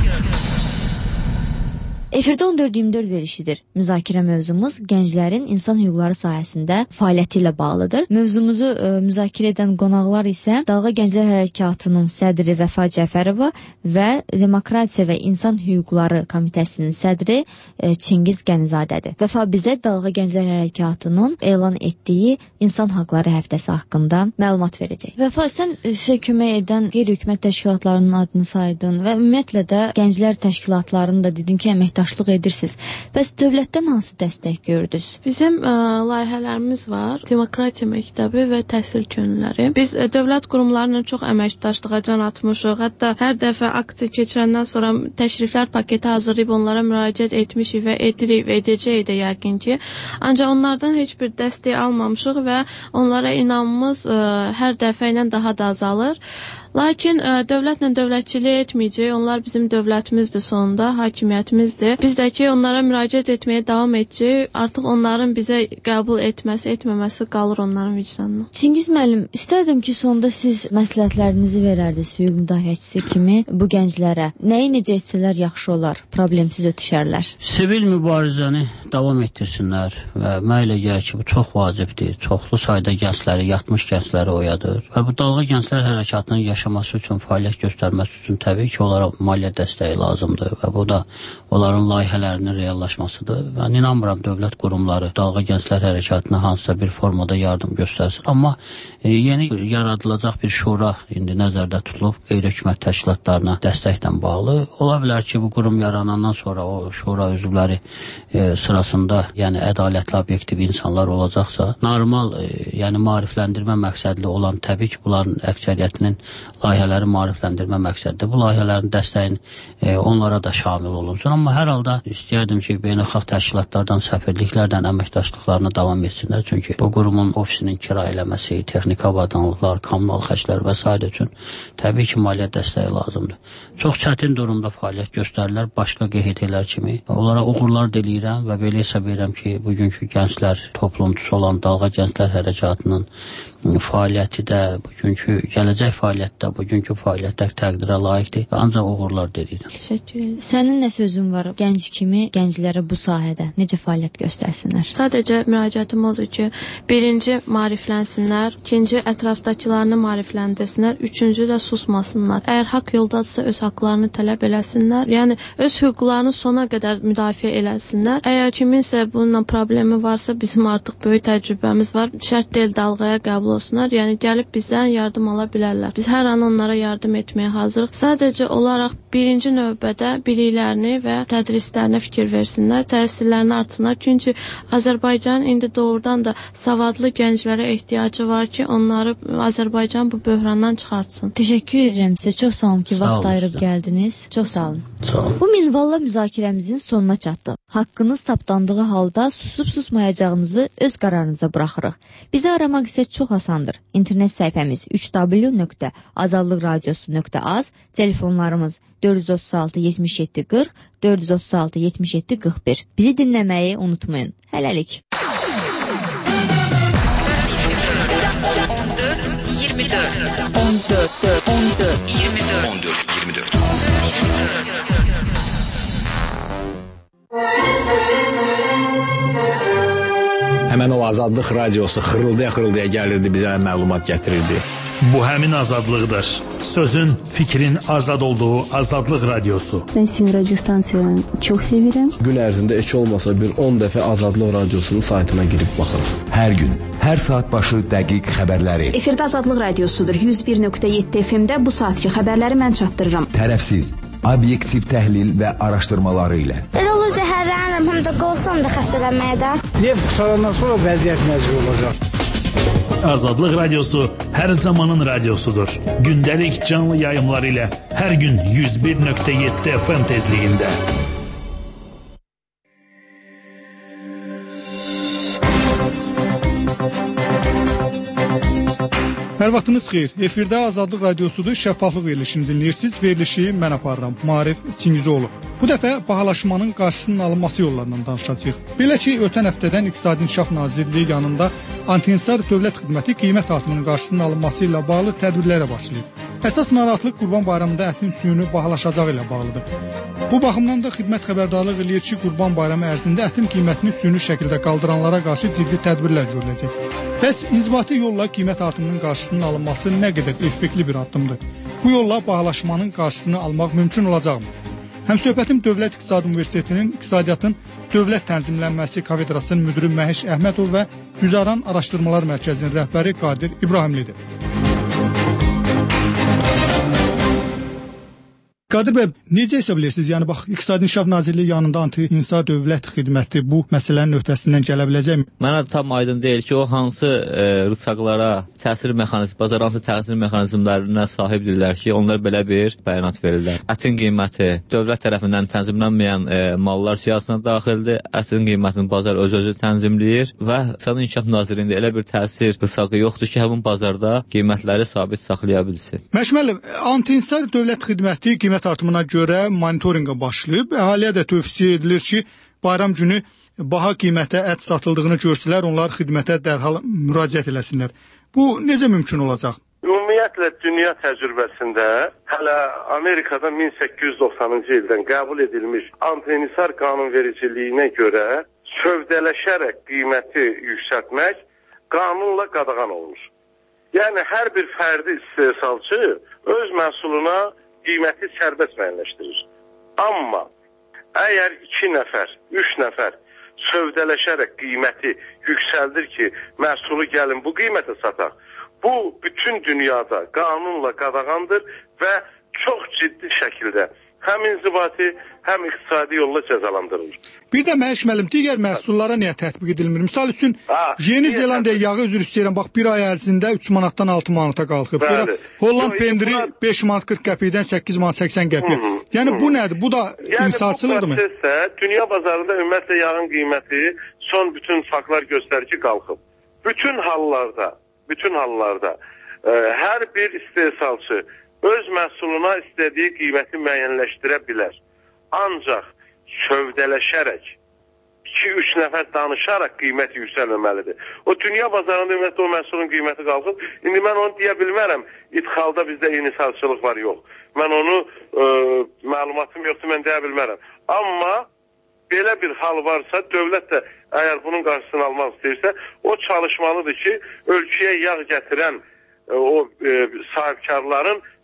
Efirdə on dörd iyirmi dörd verilişidir. Müzakirə mövzumuz gənclərin insan hüquqları sahəsində fəaliyyəti ilə bağlıdır. Mövzumuzu e, müzakirə edən qonaqlar isə Dalğa Gənclər Hərəkatının sədri Vəfa Cəfərova və Demokratiya və İnsan Hüquqları Komitəsinin sədri e, Çingiz Qənizadədir. Vəfa bizə Dalğa Gənclər Hərəkatının elan etdiyi İnsan Hüquqları həftəsi haqqında məlumat verəcək. Vəfa, sən sizə kömək edən qeyri-hökumət təşkilatlarının adını saydın və ümumiyyətlə də gənclər təşkilatlarını da dedin ki, əməkdaş edirsiniz. Bəs dövlətdən hansı dəstək gördünüz? Bizim ə, layihələrimiz var. Demokratiya məktəbi və təhsil könülləri. Biz ə, dövlət qurumlarıyla çox əməkdaşlığa can atmışıq. Hətta hər dəfə aksiya keçirəndən sonra təşriflər paketi hazırlayıb onlara müraciət etmişik və edirik və edəcəyik də yəqin ki. Ancaq onlardan heç bir dəstək almamışıq və onlara inamımız ə, hər dəfə ilə daha da azalır. Lakin ə, dövlətlə dövlətçilik etməyəcək. Onlar bizim dövlətimizdir sonunda, hakimiyyətimizdir. Biz də ki, onlara müraciət etməyə davam edəcək. Artıq onların bizə qəbul etməsi, etməməsi qalır onların vicdanına. Çingiz müəllim, istərdim ki, sonda siz məsləhətlərinizi verərdiniz hüquq müdafiəçisi kimi bu gənclərə. Nəyi necə etsələr yaxşı olar, problemsiz ötüşərlər? Sivil mübarizəni davam etdirsinlər və mənə elə gəlir ki, bu çox vacibdir. Çoxlu sayda gəncləri, yatmış gəncləri oyadır və bu Dalğa Gənclər Hərəkatının yaş yaşaması üçün, fəaliyyət göstərməsi üçün təbii ki, onlara maliyyə dəstəyi lazımdır və bu da onların layihələrinin reallaşmasıdır. Mən inanmıram dövlət qurumları Dalğa Gənclər Hərəkatına hansısa bir formada yardım göstərsin. Amma e, yeni yaradılacaq bir şura indi nəzərdə tutulub qeyri-hökumət təşkilatlarına dəstəklə bağlı. Ola bilər ki, bu qurum yaranandan sonra o şura üzvləri e, sırasında, yəni ədalətli, obyektiv insanlar olacaqsa, normal, e, yəni maarifləndirmə məqsədli olan təbii ki, bunların əksəriyyətinin layihələri maarifləndirmə məqsədidir. Bu layihələrin dəstəyin e, onlara da şamil olunsun. Amma hər halda istəyərdim ki, beynəlxalq təşkilatlardan, səfirliklərdən əməkdaşlıqlarına davam etsinlər. Çünki bu qurumun ofisinin kirayə eləməsi, texniki avadanlıqlar, kommunal xərclər və s. üçün təbii ki, maliyyə dəstəyi lazımdır. Çox çətin durumda fəaliyyət göstərirlər, başqa Q H T-lər kimi. Onlara uğurlar diləyirəm və belə hesab edirəm ki, bugünkü gənclər toplumcusu olan Dalğa Gənclər Hərəkatının fəaliyyəti də, bugünkü gələcək fəaliyyətdə, bugünkü fəaliyyətdə təqdirə layiqdir və ancaq uğurlar diləyirəm. Təşəkkür ederim. Sənin nə sözün var gənc kimi gənclərə bu sahədə necə fəaliyyət göstərsinlər? Sadəcə müraciətim odur ki, birinci maariflənsinlər, ikinci ətrafdakılarını maarifləndirsinlər, üçüncü də susmasınlar. Əgər haqq yoldadırsa öz haqlarını tələb eləsinlər, yəni öz hüquqlarını sona qədər müdafiə eləsinlər. Əgər kiminsə bununla problemi varsa, bizim artıq böyük təcrübəmiz var. Şərt deyil Dalğaya qəbul olsunlar. Yəni gəlib bizdən yardım ala bilərlər. Biz hər an onlara yardım etməyə hazırıq. Sadəcə olaraq birinci növbədə biliklərini və tədrislərinə fikir versinlər, təhsillərini artsınlar. Çünki Azərbaycan indi doğrudan da savadlı gənclərə ehtiyacı var ki, onları Azərbaycan bu böhrandan çıxartsın. Təşəkkür edirəm sizə. Çox sağ olun ki, vaxt sağ ayırıb gəldiniz. Çox sağ olun. Sağ olun. Bu minvalla müzakirəmizin sonuna çatdıq. Haqqınız tapdandığı halda susub susmayacağınızı öz qərarınıza buraxırıq. Bizi aramaq isə çox asandır. İnternet səhifəmiz üç w nöqtə azadlıq radiosu nöqtə az, telefonlarımız dörd yüz otuz altı yetmiş yeddi qırx, dörd yüz otuz altı yetmiş yeddi qırx bir. Bizi dinləməyi unutmayın. Hələlik. on dörd iyirmi dörd on dörd on dörd iyirmi dörd on dörd iyirmi dörd. Həmən o Azadlıq radiosu xırıldaya-xırıldaya gəlirdi, bizə məlumat gətirirdi. Bu həmin azadlıqdır. Sözün, fikrin azad olduğu Azadlıq radiosu. Ben sizin radyo stansiyonu çox sevirəm. Gün ərzində heç olmasa bir on dəfə Azadlıq radiosunun saytına girib baxın. Hər gün, hər saat başı dəqiq xəbərləri. Efirdə Azadlıq radiosudur. yüz bir nöqtə yeddi F M-də bu saatki xəbərləri mən çatdırıram. Tərəfsiz, obyektiv təhlil və araşdırmaları ilə. Elə olur zəhərlənirəm, həm də qorxuram da xəstələnməyə də. Neft qutarandan sonra vəziyyət nəzir olacaq. Azadlıq radiosu hər zamanın radiosudur. Gündəlik canlı yayımları ilə hər gün yüz bir nöqtə yeddi F M tezliyində. Hər vaxtınız xeyir. Efirdə Azadlıq radiosudur. Şəffaflıq verilişini dinləyirsiniz. Verilişi mən aparıram. Maarif Çingizoğlu. Bu dəfə bahalaşmanın qarşısının alınması yollarından danışacağıq. Belə ki, ötən həftədən İqtisadi İnkişaf Nazirliyi yanında antiinsar dövlət xidməti qiymət artımının qarşısının alınması ilə bağlı tədbirlərə başlayıb. Əsas narahatlıq Qurban Bayramında ətin süyünü bahalaşacağı ilə bağlıdır. Bu baxımdan da xidmət xəbərdarlıq eləyir ki, Qurban Bayramı ərzində ətin qiymətini süni şəkildə qaldıranlara qarşı ciddi tədbirlər görüləcək. Bəs inzibati yolla qiymət artımının qarşısının alınması nə qədər effektli bir addımdır? Bu yolla bahalaşmanın qarşısını almaq mümkün olacaqmı? Həmsöhbətim Dövlət İqtisad Universitetinin İqtisadiyyatın Dövlət Tənzimlənməsi kafedrasının müdiri Məhiş Əhmədov və Güzaran Araşdırmalar Mərkəzinin rəhbəri Qadir İbrahimlidir. Qadir bəy, necə hesab edirsiniz? Yəni bax, İqtisadi İnkişaf Nazirliyi yanında anti-insar dövlət xidməti bu məsələnin öhdəsindən gələ biləcəkmi? Mənə tam aydın deyil ki, o hansı e, rıçaqlara təsir mexanizmi, bazar hansı təsir mexanizmlərinə sahibdirlər ki, onlar belə bir bəyanat verirlər. Ətin qiyməti dövlət tərəfindən tənzimlənməyən e, mallar siyasına daxildir. Ətin qiymətini bazar öz-özü tənzimləyir və İqtisadi İnkişaf Nazirliyində elə bir təsir rıçaqı yoxdur ki, həmin bazarda qiymətləri sabit saxlaya bilsin. Məşməli, anti-insar dövlət xidməti qiymət artımına görə monitorinqa başlayıb. Əhaliyə də tövsiyə edilir ki, bayram günü baha qiymətə ət satıldığını görsələr, onlar xidmətə dərhal müraciət eləsinlər. Bu necə mümkün olacaq? Ümumiyyətlə, dünya təcrübəsində hələ Amerikada min səkkiz yüz doxsanıncı ildən qəbul edilmiş anti-insar qanunvericiliyinə görə sövdələşərək qiyməti yüksəltmək qanunla qadağan olunur. Yəni, hər bir fərdi istehsalçı öz məhsuluna qiyməti sərbəst müəyyənləşdirir. Amma əgər iki nəfər, üç nəfər sövdələşərək qiyməti yüksəldir ki, məhsulu gəlin bu qiymətə sataq, bu bütün dünyada qanunla qadağandır və çox ciddi şəkildə həm inzibati, həm iqtisadi yolla cəzalandırılır. Bir də Məhiş müəllim, digər məhsullara niyə tətbiq edilmir? Misal üçün, ha, Yeni Zelandiya yağı üzr istəyirəm, bax bir ay ərzində üç manatdan altı manata qalxıb. Holland pendiri beş manat qırx qəpikdən səkkiz manat səksən qəpik. Hı -hı. Yəni hı -hı. bu nədir? Bu da yəni, insarçılıqdırmı? Yəni bu prosesdə dünya bazarında ümumiyyətlə yağın qiyməti son bütün faktlar göstərir ki, qalxıb. Bütün hallarda, bütün hallarda e, hər bir istehsalçı öz məhsuluna istədiyi qiyməti müəyyənləşdirə bilər. Ancaq sövdələşərək, iki üç nəfər danışaraq qiymət yüksəlməməlidir. O dünya bazarında ümumiyyətlə o məhsulun qiyməti qalxıb. İndi mən onu deyə bilmərəm, idxalda bizdə inhisarçılıq var, yox. Mən onu, e, məlumatım yoxdur, mən deyə bilmərəm. Amma belə bir hal varsa, dövlət də əgər bunun qarşısını almaq istəyirsə, o çalışmalıdır ki, ölkəyə yağ gətirən e, o e, sahibkarların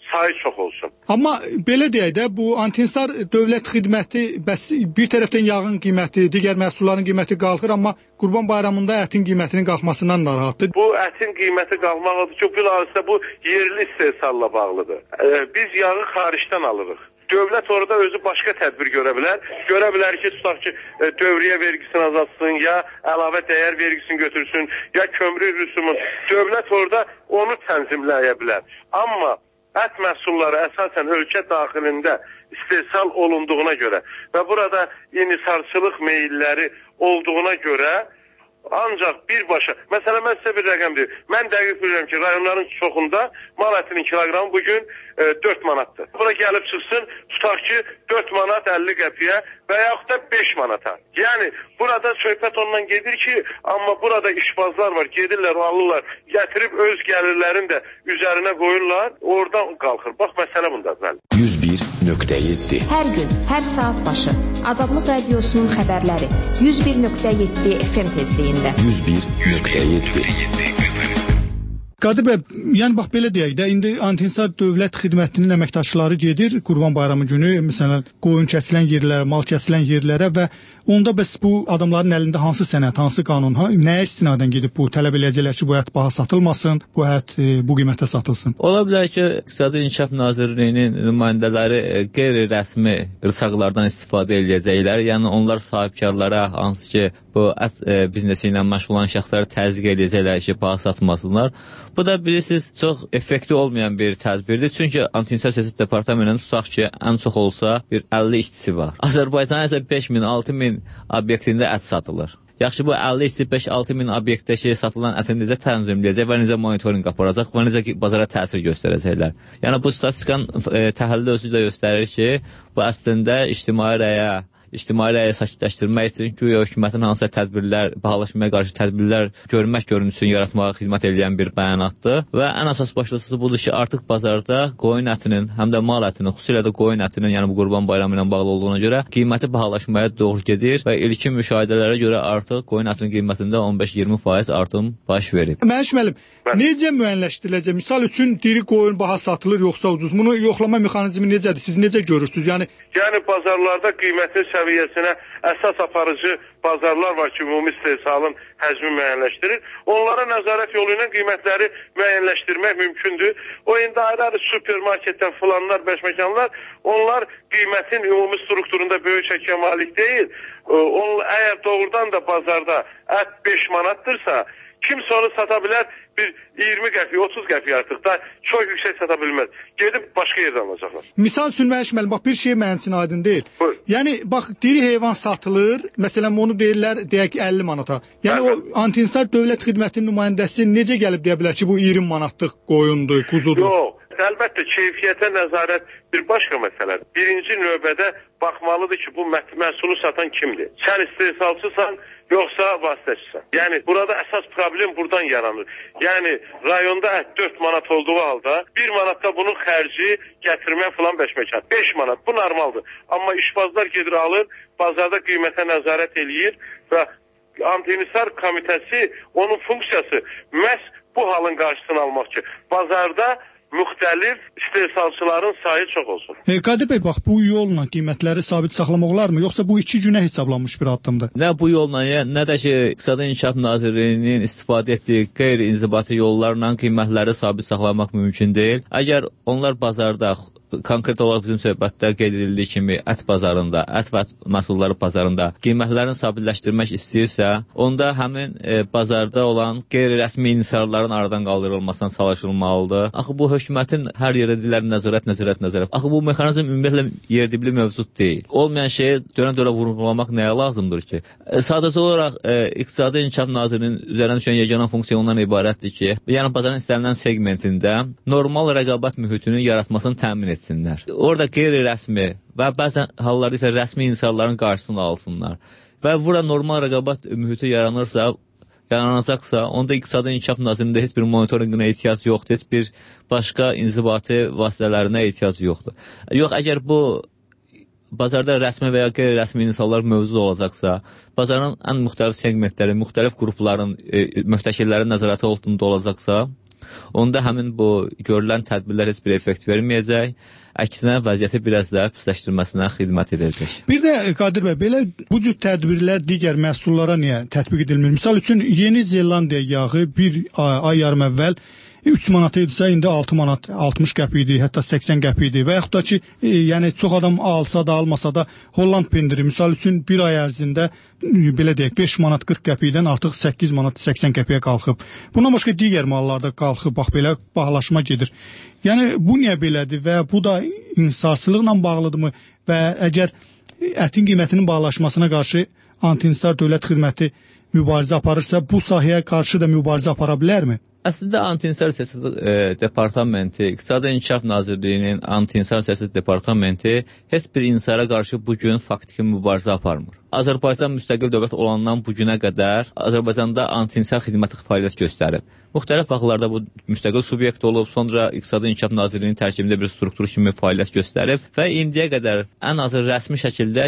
sayı çox olsun. Amma belə deyək də, bu antinsar dövlət xidməti bəs bir tərəfdən yağın qiyməti, digər məhsulların qiyməti qalxır, amma Qurban Bayramında ətin qiymətinin qalxmasından narahatdır. Bu ətin qiyməti qalxmaqdır ki, bilhassa bu yerli istehsalla bağlıdır. Ee, biz yağı xaricdən alırıq. Dövlət orada özü başqa tədbir görə bilər. Görə bilər ki, tutaq ki, dövriyyə vergisini azaltsın, ya əlavə dəyər vergisini götürsün, ya kömrü rüsumu. Dövlət orada onu tənzimləyə bilər. Amma ət məhsulları əsasən ölkə daxilində istehsal olunduğuna görə və burada inhisarçılıq meyilləri olduğuna görə ancaq birbaşa, məsələn, mən sizə bir rəqəm deyim. Mən dəqiq bilirəm ki, rayonların çoxunda mal ətinin kiloqramı bugün e, dörd manatdır. Bura gəlib çıxsın, tutaq ki, dörd manat əlli qəpiyə və yaxud da beş manata. Yəni, burada söhbət ondan gedir ki, amma burada işbazlar var, gedirlər, alırlar, gətirib öz gəlirlərini də üzərinə qoyurlar, oradan qalxır. Bax, məsələ bundadır. yüz bir nöqtə yeddi Hər gün, hər saat başı Azadlıq Radiosunun xəbərləri yüz bir nöqtə yeddi F M tezliyində. yüz bir nöqtə yeddi Qadir bəy, yəni bax belə deyək də, indi antinsar dövlət xidmətinin əməkdaşları gedir Qurban Bayramı günü, məsələn, qoyun kəsilən yerlərə, mal kəsilən yerlərə və onda bəs bu adamların əlində hansı sənəd, hansı qanun, ha, nəyə istinadən gedib bu tələb eləyəcəklər ki, bu ət baha satılmasın, bu ət e, bu qiymətə satılsın? Ola bilər ki, İqtisadi İnkişaf Nazirliyinin nümayəndələri e, qeyri-rəsmi rısaqlardan istifadə eləyəcəklər. Yəni onlar sahibkarlara, hansı ki, bu ət e, biznesi ilə məşğul olan şəxsləri təzyiq eləyəcəklər ki, baha satmasınlar. Bu da bilirsiniz çox effektiv olmayan bir tədbirdir. Çünki Anti-İnsar Siyasət Departamentinin tutaq ki, ən çox olsa bir əlli işçisi var. Azərbaycanın isə beş min altı min obyektində ət satılır. Yaxşı, bu əlli işçi beş altı min obyektdəki satılan ətin necə tənzimləyəcək və necə monitorinq aparacaq və necə bazara təsir göstərəcəklər. Yəni bu statistikanın e, təhlili özü də göstərir ki, bu əslində ictimai rəyə İctimai rəyi sakitləşdirmək üçün güya hökumətin hansısa tədbirlər, bahalaşmaya qarşı tədbirlər görmək görüntüsünü yaratmağa xidmət edən bir bəyanatdır və ən əsas başlıcası budur ki, artıq bazarda qoyun ətinin, həm də mal ətinin, xüsusilə də qoyun ətinin, yəni bu Qurban Bayramı ilə bağlı olduğuna görə qiyməti bahalaşmaya doğru gedir və ilkin müşahidələrə görə artıq qoyun ətinin qiymətində on beş iyirmi faiz artım baş verib. Məniş müəllim, necə müəyyənləşdiriləcək? Misal üçün diri qoyun baha satılır yoxsa ucuz? Bunu yoxlama mexanizmi necədir? Siz necə görürsünüz? Yəni Yəni bazarlarda qiymətin səviyyəsinə əsas aparıcı bazarlar var ki, ümumi istehsalın həcmi müəyyənləşdirir. Onlara nəzarət yolu ilə qiymətləri müəyyənləşdirmək mümkündür. O indi ayrı-ayrı supermarketdən filanlar, bəşməkanlar, onlar qiymətin ümumi strukturunda böyük çəkiyə malik deyil. Onlar, əgər doğrudan da bazarda ət beş manatdırsa, kimsə onu sata bilər bir iyirmi qəpiyə, otuz qəpiyə artıq da çox yüksək sata bilməz. Gedib başqa yerdən alacaqlar. Misal üçün Məniş müəllim, bax bir şey mənim üçün aydın deyil. Buyur. Yəni bax diri heyvan satılır, məsələn onu deyirlər deyək əlli manata. Yəni Bəli. O Anti-İnsar Dövlət Xidmətinin nümayəndəsi necə gəlib deyə bilər ki, bu iyirmi manatlıq qoyundur, quzudur? Yox. Əlbəttə, keyfiyyətə nəzarət bir başqa məsələdir. Birinci növbədə baxmalıdır ki, bu məhsulu satan kimdir? Sən istehsalçısan, yoxsa vasitəçisən. Yəni, burada əsas problem buradan yaranır. Yəni, rayonda ət dörd manat olduğu halda, bir manatda bunun xərci gətirmə filan bəşməkan. beş manat, bu normaldır. Amma işbazlar gedir alır, bazarda qiymətə nəzarət eləyir və Anti-İnsar Komitəsi, onun funksiyası məhz bu halın qarşısını almaq ki, bazarda müxtəlif istehsalçıların sayı çox olsun. E, Qadir bəy, bax bu yolla qiymətləri sabit saxlamaq olarmı, yoxsa bu iki günə hesablanmış bir addımdır? Nə bu yolla, nə də ki, İqtisadi İnkişaf Nazirliyinin istifadə etdiyi qeyri-inzibati yollarla qiymətləri sabit saxlamaq mümkün deyil. Əgər onlar bazarda konkret olaraq bizim söhbətdə qeyd edildiyi kimi ət bazarında, ət və məhsulları bazarında qiymətlərini sabitləşdirmək istəyirsə, onda həmin e, bazarda olan qeyri-rəsmi inhisarların aradan qaldırılmasına çalışılmalıdır. Axı bu hökumətin hər yerdə deyirlər nəzarət, nəzarət, nəzarət. Axı bu mexanizm ümumiyyətlə yerdibli mövcud deyil. Olmayan şeyi dönə-dönə vurğulamaq nəyə lazımdır ki? E, sadəcə olaraq e, İqtisadi İnkişaf Nazirinin üzərinə düşən yeganə funksiya ondan ibarətdir ki, yəni bazarın istənilən segmentində normal rəqabət mühitinin yaratmasını təmin etsinlər. Orada qeyri-rəsmi və bəzən hallarda isə rəsmi insanların qarşısını alsınlar. Və bura normal rəqabət mühiti yaranırsa, yaranacaqsa, onda İqtisadi İnkişaf Nazirliyində heç bir monitorinqinə ehtiyac yoxdur, heç bir başqa inzibati vasitələrinə ehtiyac yoxdur. Yox, əgər bu bazarda rəsmi və ya qeyri-rəsmi insanlar mövcud olacaqsa, bazarın ən müxtəlif segmentləri, müxtəlif qrupların, e, mühtəşirlərin nəzarəti altında olacaqsa, Onda həmin bu görülən tədbirlər heç bir effekt verməyəcək. Əksinə vəziyyəti biraz daha pisləşdirməsinə xidmət edəcək. Bir də Qadir bəy, belə bu cür tədbirlər digər məhsullara niyə tətbiq edilmir? Misal üçün Yeni Zelandiya yağı bir ay yarım əvvəl üç manat idisə, indi altı manat altmış qəpik idi, hətta səksən qəpik idi. Və yaxud da ki, e, yəni çox adam alsa da, almasa da Holland pendiri misal üçün bir ay ərzində belə deyək, beş manat qırx qəpikdən artıq səkkiz manat səksən qəpiyə qalxıb. Bundan başqa digər mallarda qalxıb, bax belə bahalaşma gedir. Yəni bu niyə belədir və bu da inhisarçılıqla bağlıdırmı və əgər ətin qiymətinin bahalaşmasına qarşı Anti-İnhisar Dövlət Xidməti mübarizə aparırsa, bu sahəyə qarşı da mübarizə apara bilərmi? Əslində Anti-İnhisar Siyasət e, Departamenti, İqtisadi İnkişaf Nazirliyinin Anti-İnhisar Siyasət Departamenti heç bir insara qarşı bugün faktiki mübarizə aparmır. Azərbaycan müstəqil dövlət olandan bu günə qədər Azərbaycanda anti-insar xidməti fəaliyyət göstərib. Müxtəlif vaxtlarda bu müstəqil subyekt olub, sonra İqtisadi İnkişaf Nazirliyinin tərkibində bir struktur kimi fəaliyyət göstərib və indiyə qədər ən azı rəsmi şəkildə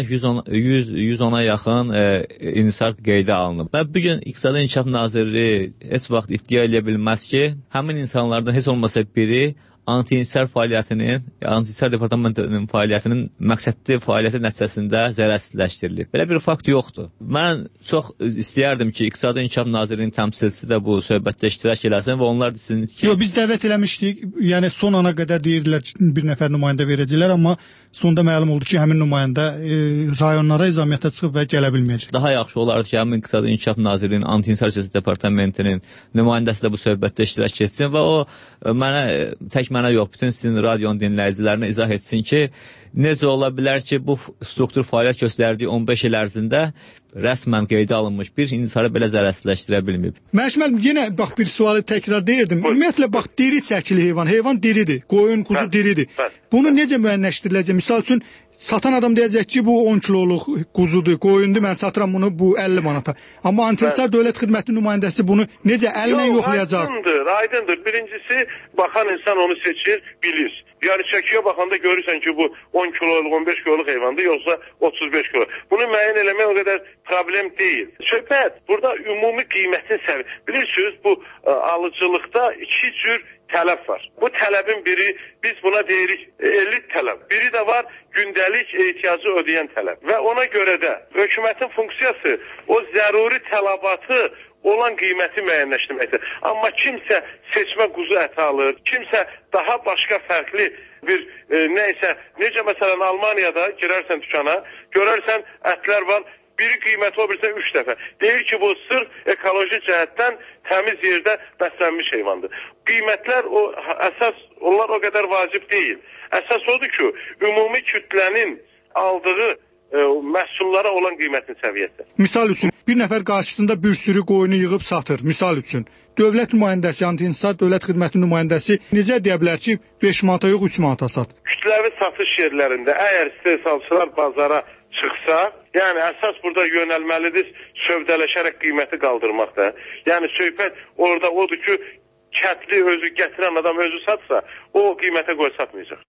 yüz ona yaxın e, insar qeydə alınıb. Və bu gün İqtisadi İnkişaf Nazirliyi heç vaxt iddia edə bilməz ki, həmin insanlardan heç olmasa biri anti-insar fəaliyyətinin, anti-insar departamentinin fəaliyyətinin məqsədli fəaliyyəti nəticəsində zərərsizləşdirilib. Belə bir fakt yoxdur. Mən çox istəyərdim ki, İqtisadi İnkişaf Nazirliyinin təmsilçisi də bu söhbətdə iştirak eləsin və onlar desin ki... Yox, biz dəvət eləmişdik, yəni son ana qədər deyirdilər bir nəfər nümayəndə verəcəklər, amma sonda məlum oldu ki, həmin nümayəndə e, rayonlara izamiyyətə çıxıb və gələ bilməyəcək. Daha yaxşı olardı ki, həmin İqtisadi İnkişaf Nazirliyinin Anti-İnsar Siyasət Departamentinin nümayəndəsi də bu söhbətdə iştirak etsin və o mənə tək mənə yox, bütün sizin radionun dinləyicilərinə izah etsin ki, necə ola bilər ki, bu struktur fəaliyyət göstərdiyi on beş il ərzində rəsmən qeydə alınmış bir insarı belə zərərsizləşdirə bilməyib. Məşməl, yenə bax bir sualı təkrar deyirdim. Ümumiyyətlə bax diri çəkili heyvan, heyvan diridir, qoyun, quzu diridir. Bunu necə müəyyənləşdiriləcək? Misal üçün satan adam deyəcək ki, bu on kiloluq quzudur, qoyundur, mən satıram bunu bu əlli manata. Amma Anti-İnsar Dövlət Xidməti nümayəndəsi bunu necə əllə yoxlayacaq? Aydındır, aydındır. Birincisi, baxan insan onu seçir, bilir. Yəni çəkiyə baxanda görürsən ki, bu on kiloluq, on beş kiloluq heyvandır, yoxsa otuz beş kilo. Bunu müəyyən eləmək o qədər problem deyil. Söhbət, burada ümumi qiymətin səviyyəsi. Bilirsiniz, bu ə, alıcılıqda iki cür tələb var. Bu tələbin biri, biz buna deyirik elit tələb. Biri də var gündəlik ehtiyacı ödəyən tələb. Və ona görə də hökumətin funksiyası o zəruri tələbatı olan qiyməti müəyyənləşdirməkdir. Amma kimsə seçmə quzu əti alır, kimsə daha başqa fərqli bir e, nəysə, necə məsələn Almaniyada girərsən dükana, görərsən ətlər var, biri qiyməti o birisi üç dəfə. Deyir ki, bu sırf ekoloji cəhətdən təmiz yerdə bəslənmiş heyvandır. Qiymətlər o əsas, onlar o qədər vacib deyil. Əsas odur ki, ümumi kütlənin aldığı e, məhsullara olan qiymətin səviyyəsi. Misal üçün, bir nəfər qarşısında bir sürü qoyunu yığıb satır, misal üçün. Dövlət nümayəndəsi, Anti-İnsar Dövlət Xidməti nümayəndəsi necə deyə bilər ki, beş manata yox, üç manata sat? Kütləvi satış yerlərində əgər istehsalçılar bazara çıxsa, yəni əsas burada yönəlməlidir sövdələşərək qiyməti qaldırmaqda. Yəni söhbət orada odur ki, kətli özü gətirən adam özü satsa, o qiymətə qoy satmayacaq.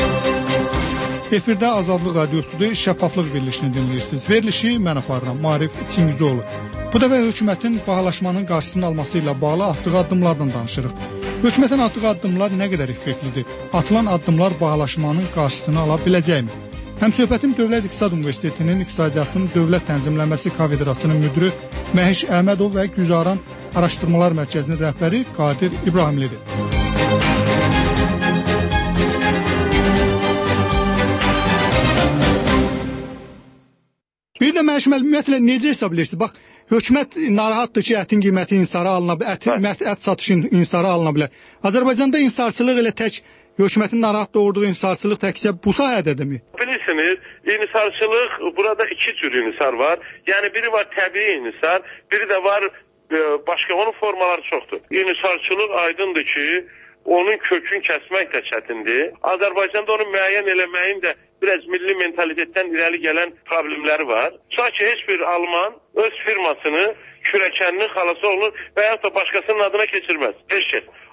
Efirdə Azadlıq Radiosudur, şəffaflıq verilişini dinləyirsiniz. Verilişi mən aparıram, Marif Çingizoğlu. Bu dəfə hökumətin bahalaşmanın qarşısının alması ilə bağlı atdığı addımlardan danışırıq. Hökumətin atdığı addımlar nə qədər effektlidir? Atılan addımlar bahalaşmanın qarşısını ala biləcəkmi? Həmsöhbətim Dövlət İqtisad Universitetinin İqtisadiyyatın Dövlət Tənzimlənməsi Kafedrasının müdürü Məhiş Əhmədov və Güzaran Araşdırmalar Mərkəzinin rəhbəri Qadir İbrahimlidir. Bir də məşməl ümumiyyətlə necə hesab edirsiniz? Bax, hökumət narahatdır ki, ətin qiyməti insara alına bilər, ət, ət satışı insara alına bilər. Azərbaycanda insarçılıq elə tək, hökumətin narahat doğurduğu insarçılıq təkcə bu sahədədirmi? Bilirsiniz, insarçılıq, burada iki cür insar var. Yəni biri var təbii insar, biri də var e, başqa, onun formaları çoxdur. İnsarçılıq aydındır ki, onun kökün kəsmək də çətindir. Azərbaycanda onu müəyyən eləməyin də biraz milli mentalitetdən irəli gələn problemləri var. Sanki heç bir Alman öz firmasını kürəkəninin xalası olur və yaxud da başqasının adına keçirməz. Heç şey.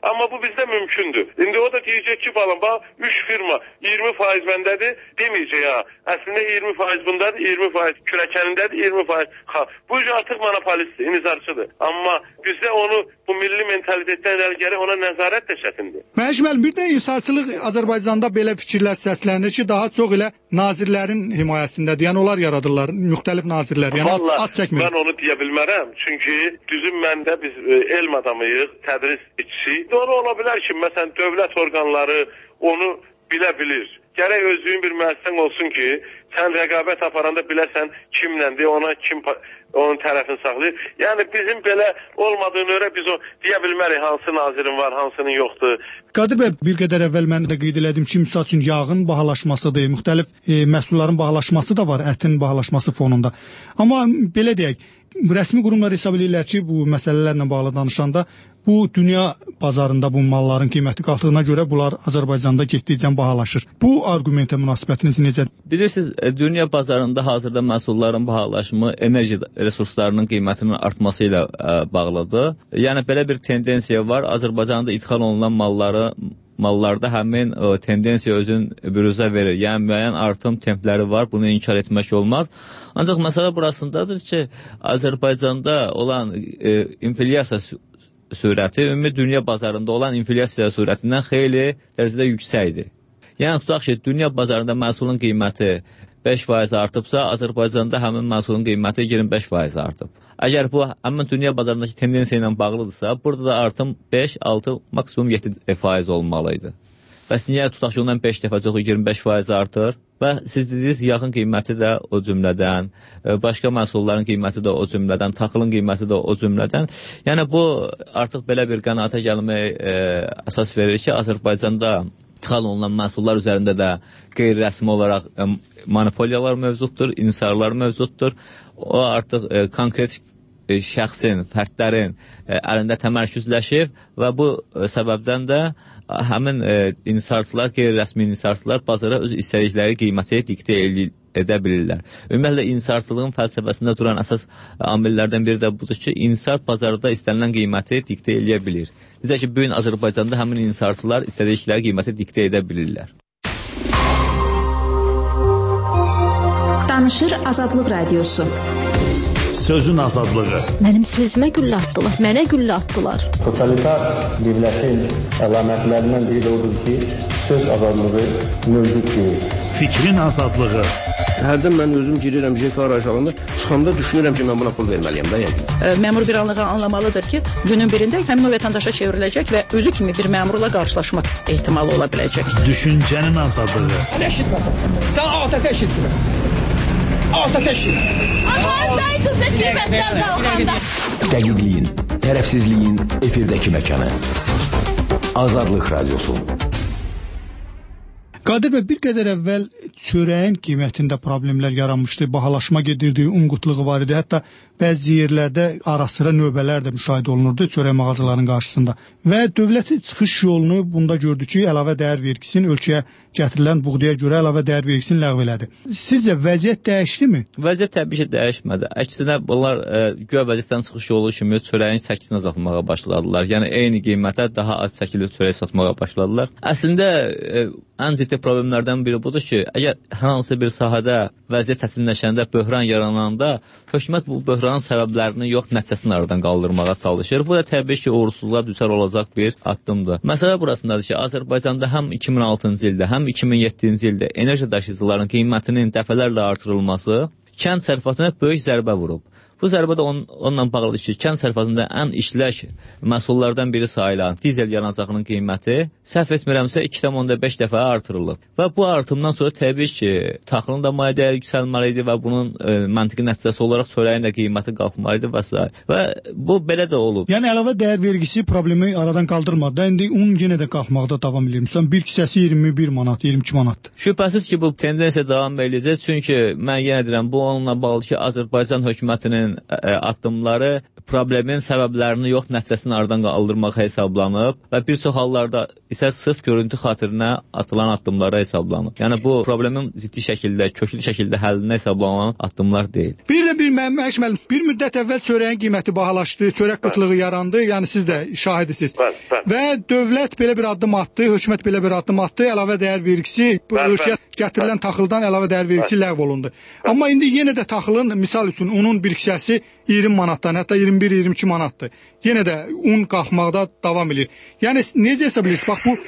Amma bu bizdə mümkündür. İndi o da deyəcək ki, balam, bax, üç firma iyirmi faiz məndədir, deməyəcək ha. Əslində iyirmi faiz bundadır, iyirmi faiz kürəkənindədir, iyirmi faiz ha. Bu artıq monopolistdir, inhizarçıdır. Amma bizdə onu bu milli mentalitetdən irəli gəlir, ona nəzarət də çətindir. Mənim müəllim, bir də inhizarçılıq Azərbaycanda belə fikirlər səslənir ki, daha çox elə nazirlərin himayəsindədir. Yəni onlar yaradırlar, müxtəlif nazirlər. Yəni Vallahi, ad çəkmir. Mən onu deyə bilmərəm. Çünki düzün məndə biz elm adamıyıq, tədris işçisi. Doğru ola bilər ki, məsələn, dövlət orqanları onu bilə bilir. Gərək özlüyün bir müəssisən olsun ki, sən rəqabət aparanda biləsən kimləndir, ona kim onun tərəfini saxlayır. Yəni bizim belə olmadığını görə biz o deyə bilmərik hansı nazirin var, hansının yoxdur. Qadir bəy, bir qədər əvvəl mən də qeyd elədim ki, misal üçün yağın bahalaşmasıdır, müxtəlif e, məhsulların bahalaşması da var, ətin bahalaşması fonunda. Amma belə deyək, rəsmi qurumlar hesab edirlər ki, bu məsələlərlə bağlı danışanda bu dünya bazarında bu malların qiyməti qalxdığına görə bunlar Azərbaycanda getdikcə bahalaşır. Bu arqumentə münasibətiniz necədir? Bilirsiniz, dünya bazarında hazırda məhsulların bahalaşımı enerji resurslarının qiymətinin artması ilə ə, bağlıdır. Yəni belə bir tendensiya var. Azərbaycanda idxal olunan malları mallarda həmin ə, tendensiya özün büruzə verir. Yəni müəyyən artım templəri var. Bunu inkar etmək olmaz. Ancaq məsələ burasındadır ki, Azərbaycanda olan ə, inflyasiya sürəti ümumi dünya bazarında olan inflyasiya sürətindən xeyli dərəcədə yüksəkdir. Yəni tutaq ki, dünya bazarında məhsulun qiyməti beş faiz artıbsa, Azərbaycanda həmin məhsulun qiyməti iyirmi beş faiz artıb. Əgər bu həmin dünya bazarındakı tendensiya ilə bağlıdırsa, burada da artım beş, altı, maksimum yeddi faiz olmalıydı. Bəs niyə tutaq ki, ondan beş dəfə çox iyirmi beş faiz artır? Və siz dediniz, yağın qiyməti də o cümlədən, başqa məhsulların qiyməti də o cümlədən, taxılın qiyməti də o cümlədən. Yəni bu artıq belə bir qənaata gəlməyə e, əsas verir ki, Azərbaycanda ixal olunan məhsullar üzərində də qeyri-rəsmi olaraq e, monopoliyalar mövcuddur, inhisarlar mövcuddur. O artıq e, konkret e, şəxsin, fərdlərin e, əlində təmərküzləşir və bu e, səbəbdən də həmin e, inhisarçılar, qeyri-rəsmi inhisarçılar bazara öz istədikləri qiyməti diktə edə bilirlər. Ümumiyyətlə, inhisarçılığın fəlsəfəsində duran əsas amillərdən biri də budur ki, inhisar bazarda istənilən qiyməti diktə edə bilir. Bizə ki, bugün Azərbaycanda həmin inhisarçılar istədikləri qiyməti diktə edə bilirlər. Danışır Azadlıq Radiosu. Sözün azadlığı. Mənim sözümə güllə atdılar, mənə güllə atdılar. Totalitar dövlətin əlamətlərindən biri də odur ki, söz azadlığı mövcud deyil. Fikrin azadlığı. Hərdən mən özüm girirəm J K arayışlarında, çıxanda düşünürəm ki, mən buna pul verməliyəm da yəqin. Məmur bir anlığa anlamalıdır ki, günün birində həmin o vətəndaşa çevriləcək və özü kimi bir məmurla qarşılaşmaq ehtimalı ola biləcək. Düşüncənin azadlığı. Eşitməsən, sən atət eşitmə. Atət eşitmə. Dəqiqliyin, tərəfsizliyin efirdəki məkanı. Azadlıq Radiosu. Qadir bəy, bir qədər əvvəl çörəyin qiymətində problemlər yaranmışdı, bahalaşma gedirdi, un qıtlığı var idi, hətta bəzi yerlərdə ara-sıra növbələr də müşahidə olunurdu çörək mağazalarının qarşısında. Və dövlət çıxış yolunu bunda gördü ki, əlavə dəyər vergisini ölkəyə gətirilən buğdaya görə əlavə dəyər vergisini ləğv elədi. Sizcə vəziyyət dəyişdimi? Vəziyyət təbii ki, dəyişmədi. Əksinə bunlar e, güya vəziyyətdən çıxış yolu kimi çörəyin çəkisini azaltmağa başladılar. Yəni eyni qiymətə daha az çəkili çörək satmağa başladılar. Əslində e, ən ciddi problemlərdən biri budur ki, əgər hər hansı bir sahədə vəziyyət çətinləşəndə, böhran yarananda hökumət bu böhranın səbəblərini yox, nəticəsini aradan qaldırmağa çalışır. Bu da təbii ki, uğursuzluğa düçar olacaq bir addımdır. Məsələ burasındadır ki, Azərbaycanda həm iki min altıncı ildə, həm iki min yeddinci ildə enerji daşıyıcıların qiymətinin dəfələrlə artırılması kənd sərfiyyatına böyük zərbə vurub. Bu zərbə də on, onunla bağlıdır ki, kənd sərfiyyatında ən işlək məhsullardan biri sayılan dizel yanacağının qiyməti səhv etmirəmsə iki tam onda beş dəfə artırılıb. Və bu artımdan sonra təbii ki, taxılın da maliyyə dəyəri yüksəlməli idi və bunun e, məntiqi nəticəsi olaraq çörəyin də qiyməti qalxmalı idi və s. Və bu belə də olub. Yəni əlavə dəyər vergisi problemi aradan qaldırmadı. İndi un yenə də qalxmaqda davam edir. Məsələn, bir kisəsi iyirmi bir manat, iyirmi iki manatdır. Şübhəsiz ki, bu tendensiya davam edəcək. Çünki mən yenə deyirəm, bu onunla bağlı ki, Azərbaycan hökumətinin addımları problemin səbəblərini yox, nəticəsini aradan qaldırmaq hesablanıb və bir çox hallarda isə sırf görüntü xatirinə atılan addımlara hesablanıb. Yəni bu problemin ciddi şəkildə, köklü şəkildə həllinə hesablanan addımlar deyil. Bir də bir mənim müəllim, bir müddət əvvəl çörəyin qiyməti bahalaşdı, çörək qıtlığı yarandı. Yəni siz də şahidisiniz. Və dövlət belə bir addım atdı, hökumət belə bir addım atdı, əlavə dəyər vergisi, ölkəyə gətirilən taxıldan əlavə dəyər vergisi ləğv olundu. Amma indi yenə də taxılın, misal üçün unun bir kisəsi iyirmi manatdan, hətta iyirmi bir iyirmi iki manatdır. Yenə də un qalxmaqda davam edir. Yəni necə hesab edirsiniz? Bax bu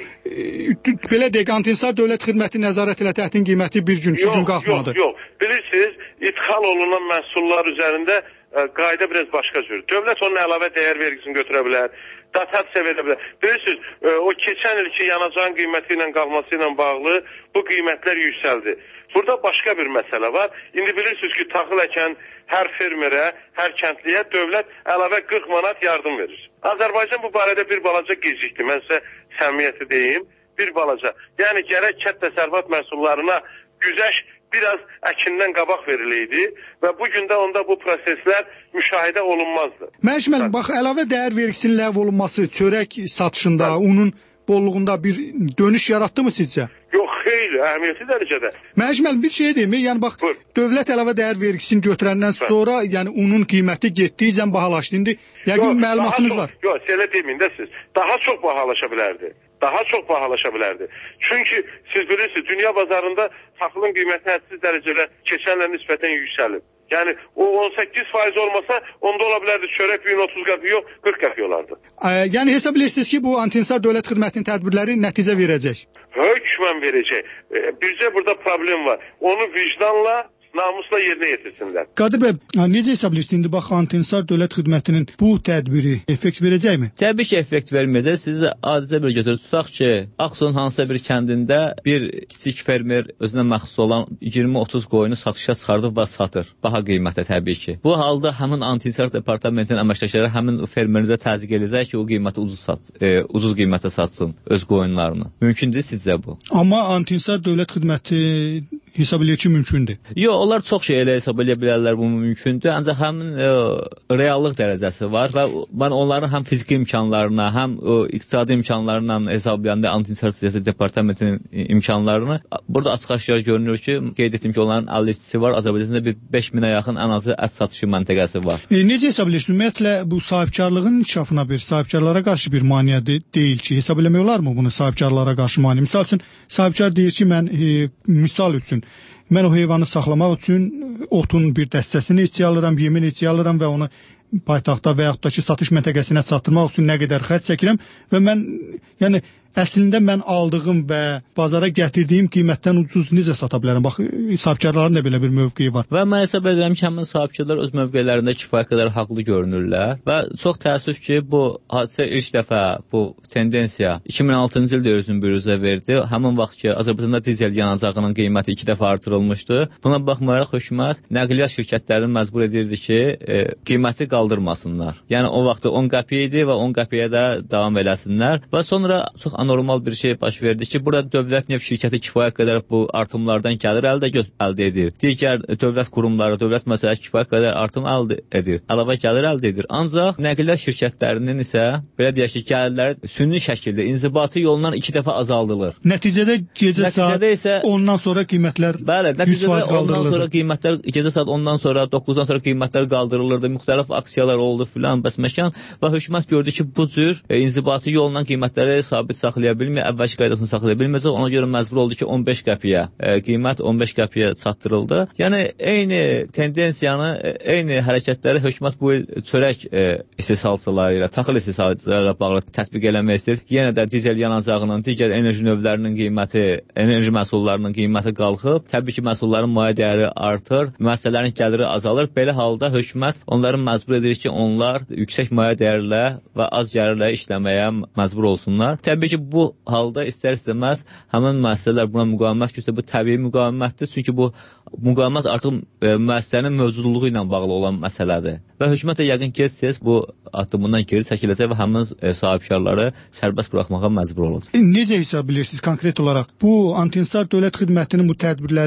e, belə deyək, antinsar dövlət xidməti nəzarət elə ətin qiyməti bir gün, iki gün qalxmadı. Yox, yox. Bilirsiniz, ithal olunan məhsullar üzərində ə, qayda biraz başqa cür. Dövlət onun əlavə dəyər vergisini götürə bilər, dotasiya verə bilər. Bilirsiniz, ə, o keçən ilki yanacağın qiyməti ilə qalması ilə bağlı bu qiymətlər yüksəldi. Burada başqa bir məsələ var. İndi bilirsiniz ki, taxıl əkən hər fermerə, hər kəndliyə dövlət əlavə qırx manat yardım verir. Azərbaycan bu barədə bir balaca gecikdi. Mən sizə səmiyyəti deyim, bir balaca. Yəni gərək kənd təsərrüfat məhsullarına güzəşt biraz əkindən qabaq veriləydi və bu gün də onda bu proseslər müşahidə olunmazdı. Məşməl, bax əlavə dəyər vergisinin ləğv olunması çörək satışında, unun bolluğunda bir dönüş yaratdı mı sizcə? Yox, xeyli, əhəmiyyətli dərəcədə. Məcməl bir şey deyim, yəni bax, Buyur. Dövlət əlavə dəyər vergisini götürəndən sonra, Buyur. yəni unun qiyməti getdikcə bahalaşdı. İndi yəqin məlumatınız var. Yox, elə deməyin də siz. Daha çox bahalaşa bilərdi. Daha çox bahalaşa bilərdi. Çünki siz bilirsiniz, dünya bazarında taxılın qiyməti hədsiz dərəcədə keçənlə nisbətən yüksəlib. Yəni o on səkkiz faiz olmasa, onda ola bilərdi çörək bir otuz qəpik yox, qırx qəpik olardı. Ə, yəni hesab edirsiniz ki, bu antinsar dövlət xidmətinin tədbirləri nəticə verəcək. Hökmən verəcək. E, bircə burada problem var. Onu vicdanla, namusla yerinə yetirsinlər. Qadir bəy, necə hesab edirsiniz? İndi bax, antinsar dövlət xidmətinin bu tədbiri effekt verəcəkmi? Təbii ki, effekt verməyəcək. Siz adicə bir götürün. Tutaq ki, Ağsun hansısa bir kəndində bir kiçik fermer özünə məxsus olan iyirmi otuz qoyunu satışa çıxardıb və satır. Baha qiymətə təbii ki. Bu halda həmin antinsar departamentinin əməkdaşları həmin fermeri də təzyiq edəcək ki, o qiyməti ucuz sat, e, ucuz qiymətə satsın öz qoyunlarını. Mümkündür sizcə bu? Amma antinsar dövlət xidməti hesab edir ki, mümkündür. Yox, onlar çox şey elə hesab edə bilərlər, bu mümkündür. Ancaq həmin e, reallıq dərəcəsi var və mən onların həm fiziki imkanlarına, həm e, iqtisadi imkanlarla hesablayanda antinsar siyasət departamentinin imkanlarını burada açıq-aşkar görünür ki, qeyd etdim ki, onların əlli işçisi var. Azərbaycanda bir beş minə yaxın ən azı ət satışı məntəqəsi var. E, necə hesab edirsiniz? Ümumiyyətlə bu sahibkarlığın inkişafına bir, sahibkarlara qarşı bir maneə de deyil ki, hesab eləmək olar mı bunu sahibkarlara qarşı maneə? Misal üçün, sahibkar deyir ki, mən e, misal üçün mən o heyvanı saxlamaq üçün otun bir dəstəsini içi alıram, yemin içi alıram və onu paytaxtda və yaxud da ki, satış məntəqəsinə çatdırmaq üçün nə qədər xərc çəkirəm və mən, yəni əslində mən aldığım və bazara gətirdiyim qiymətdən ucuz necə sata bilərəm? Bax, sahibkarların da belə bir mövqeyi var. Və mən hesab edirəm ki, həmin sahibkarlar öz mövqelərində kifayət qədər haqlı görünürlər və çox təəssüf ki, bu hadisə ilk dəfə, bu tendensiya iki min altıncı ildə özünü büruzə verdi. Həmin vaxt ki, Azərbaycanda dizel yanacağının qiyməti iki dəfə artırılmışdı. Buna baxmayaraq hökumət nəqliyyat şirkətlərini məcbur edirdi ki, e, qiyməti qaldırmasınlar. Yəni o vaxt on qəpiy idi və on qəpiyə də davam eləsinlər və sonra çox anormal bir şey baş verdi ki, burada dövlət neft şirkəti kifayət qədər bu artımlardan gəlir əldə, əldə edir. Digər dövlət qurumları, dövlət məsələsi kifayət qədər artım əldə edir. Əlavə gəlir əldə edir. Ancaq nəqliyyat şirkətlərinin isə belə deyək ki, gəlirləri süni şəkildə inzibati yolla iki dəfə azaldılır. Nəticədə gecə saat isə ondan sonra qiymətlər bəli, nəticədə ondan sonra qiymətlər gecə saat ondan sonra doqquzdan sonra qiymətlər qaldırılırdı. Müxtəlif aksiyalar oldu filan, bəs məkan və hökumət gördü ki, bu cür e, inzibati yolla qiymətləri sabit saxlaya bilmir, əvvəlki qaydasını saxlaya bilməyəcək. Ona görə məcbur oldu ki, on beş qəpiyə, e, qiymət on beş qəpiyə çatdırıldı. Yəni eyni tendensiyanı, eyni hərəkətləri hökumət bu il çörək e, istehsalçıları ilə, taxıl istehsalçıları ilə bağlı tətbiq eləmək istəyir. Yenə də dizel yanacağının, digər enerji növlərinin qiyməti, enerji məhsullarının qiyməti qalxıb. Təbii ki, məhsulların mayə dəyəri artır, müəssisələrin gəliri azalır. Belə halda hökumət onları məcbur edir ki, onlar yüksək mayə dəyərlə və az gəlirlə işləməyə məcbur olsunlar. Təbii ki, bu halda istər-istəməz həmin müəssisələr buna müqavimət göstərir. Bu təbii müqavimətdir. Çünki bu müqavimət artıq e, müəssisənin mövcudluğu ilə bağlı olan məsələdir. Və hökumət də yəqin gec-tez bu addımından geri çəkiləcək və həmin e, sahibkarları sərbəst buraxmağa məcbur olacaq. E, necə hesab edirsiniz konkret olaraq? Bu antinsar dövlət xidmətinin bu tədbirləri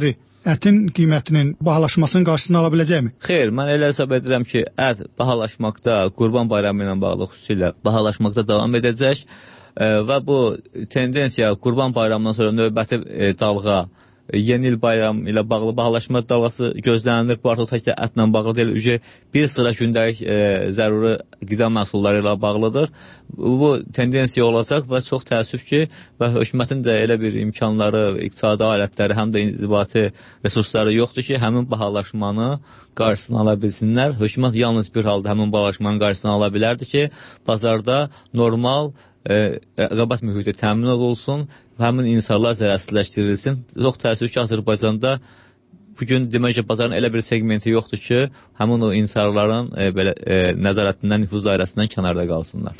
ətin qiymətinin bahalaşmasının qarşısını ala biləcəkmi? Xeyr, mən elə hesab edirəm ki, ət bahalaşmaqda, Qurban Bayramı ilə bağlı xüsusilə bahalaşmaqda davam edəcək e, və bu tendensiya Qurban Bayramından sonra növbəti e, dalğa, yeni il bayramı ilə bağlı bahalaşma dalğası gözlənilir. Bu artıq təkcə ətlə bağlı deyil, ücə bir sıra gündəlik e, zəruri qida məhsulları ilə bağlıdır. Bu tendensiya olacaq və çox təəssüf ki, və hökumətin də elə bir imkanları, iqtisadi alətləri, həm də inzibati resursları yoxdur ki, həmin bahalaşmanı qarşısını ala bilsinlər. Hökumət yalnız bir halda həmin bahalaşmanın qarşısını ala bilərdi ki, bazarda normal e, rəqabət mühiti təmin olunsun, həmin insanlar zərərsizləşdirilsin. Çox təəssüf ki, Azərbaycanda bugün demək ki, bazarın elə bir segmenti yoxdur ki, həmin o insanların e, belə e, nəzarətindən, nüfuz dairəsindən kənarda qalsınlar.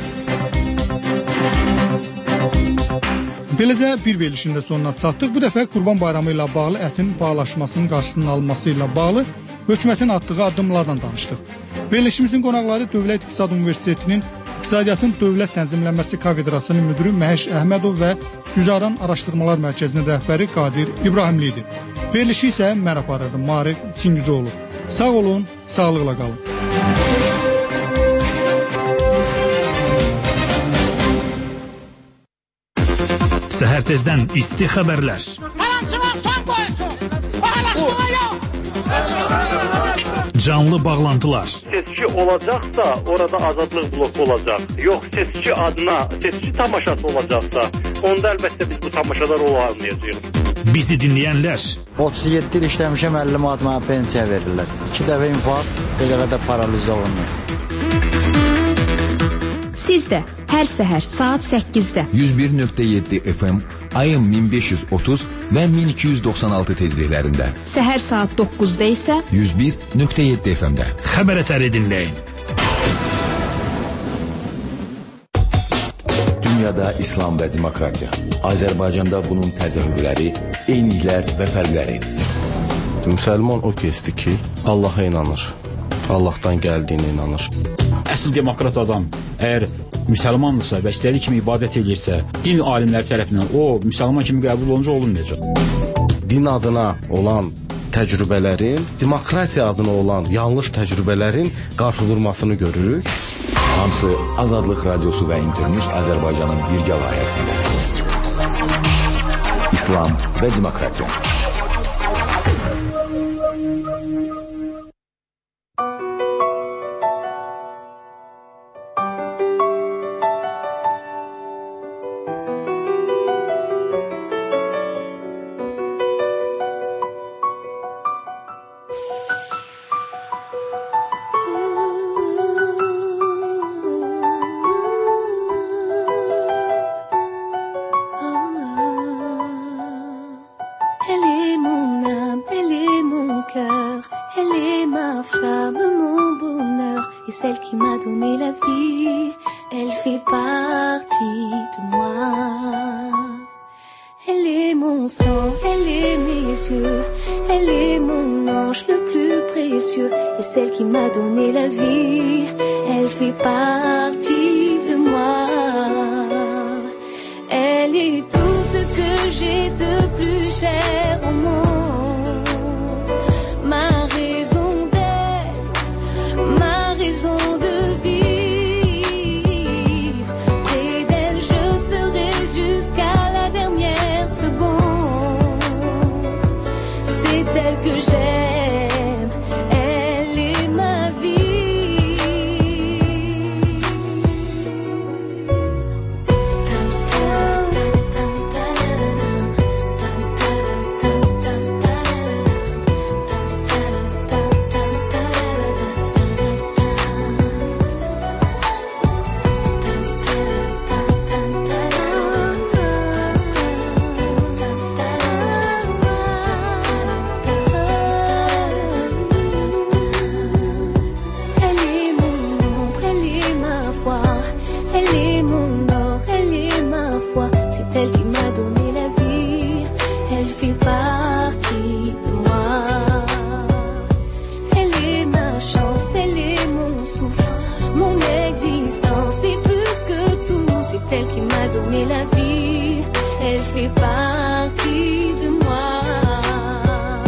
Beləcə bir verilişin də sonuna çatdıq. Bu dəfə Qurban Bayramı ilə bağlı ətin bahalaşmasının qarşısının alınması ilə bağlı hökumətin atdığı addımlardan danışdıq. Verilişimizin qonaqları Dövlət İqtisad Universitetinin İqtisadiyyatın Dövlət Tənzimlənməsi Kafedrasının müdürü Məhəş Əhmədov və Güzaran Araşdırmalar Mərkəzinin rəhbəri Qadir İbrahimli idi. Verilişi isə mən aparırdım, Marif Çingizoğlu. Sağ olun, sağlıqla qalın. Səhər tezdən isti xəbərlər. Canlı bağlantılar. Seçki olacaqsa orada azadlıq bloku olacaq. Yox, seçki adına seçki tamaşası olacaqsa onda əlbəttə biz bu tamaşalar olmayacağıq. Bizi dinləyənlər. otuz yeddi il işləmişəm, əlli manat mənə pensiya verirlər. İki dəfə infarkt, bir dəfə də paraliza olunur. Siz də hər səhər saat səkkizdə yüz bir nöqtə yeddi F M, ayın min beş yüz otuz və min iki yüz doxsan altı tezliklərində. Səhər saat doqquzda isə yüz bir nöqtə yeddi F M-də. Xəbər ətəri dinləyin. Dünyada İslam və demokratiya. Azərbaycanda bunun təzahürləri, eyniliklər və fərqləri. Müsəlman o kəsdir ki, Allaha inanır. Allahdan gəldiyinə inanır. Əsl demokrat adam əgər müsəlmandırsa və istədiyi kimi ibadət edirsə, din alimləri tərəfindən o müsəlman kimi qəbul olunca olunmayacaq. Din adına olan təcrübələrin, demokratiya adına olan yanlış təcrübələrin qarşıdurmasını görürük. Hamısı Azadlıq Radiosu və İnternews Azərbaycanın birgə layihəsində. İslam və demokratiya. Elle fait partie de moi.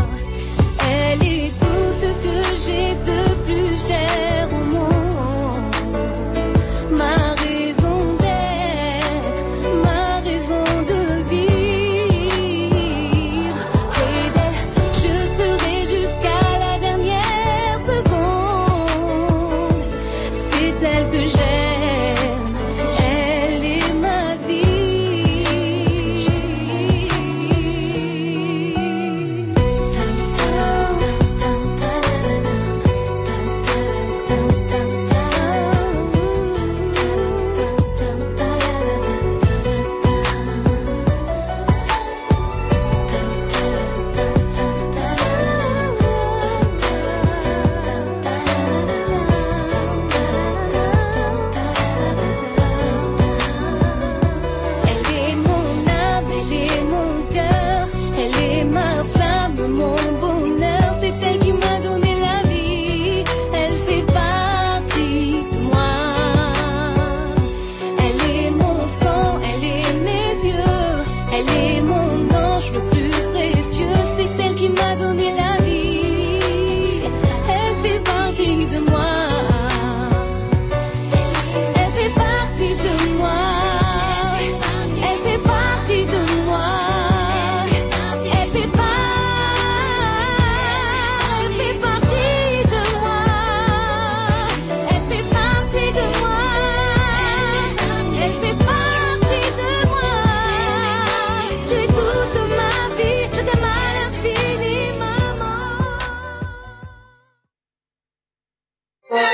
gözəl düşə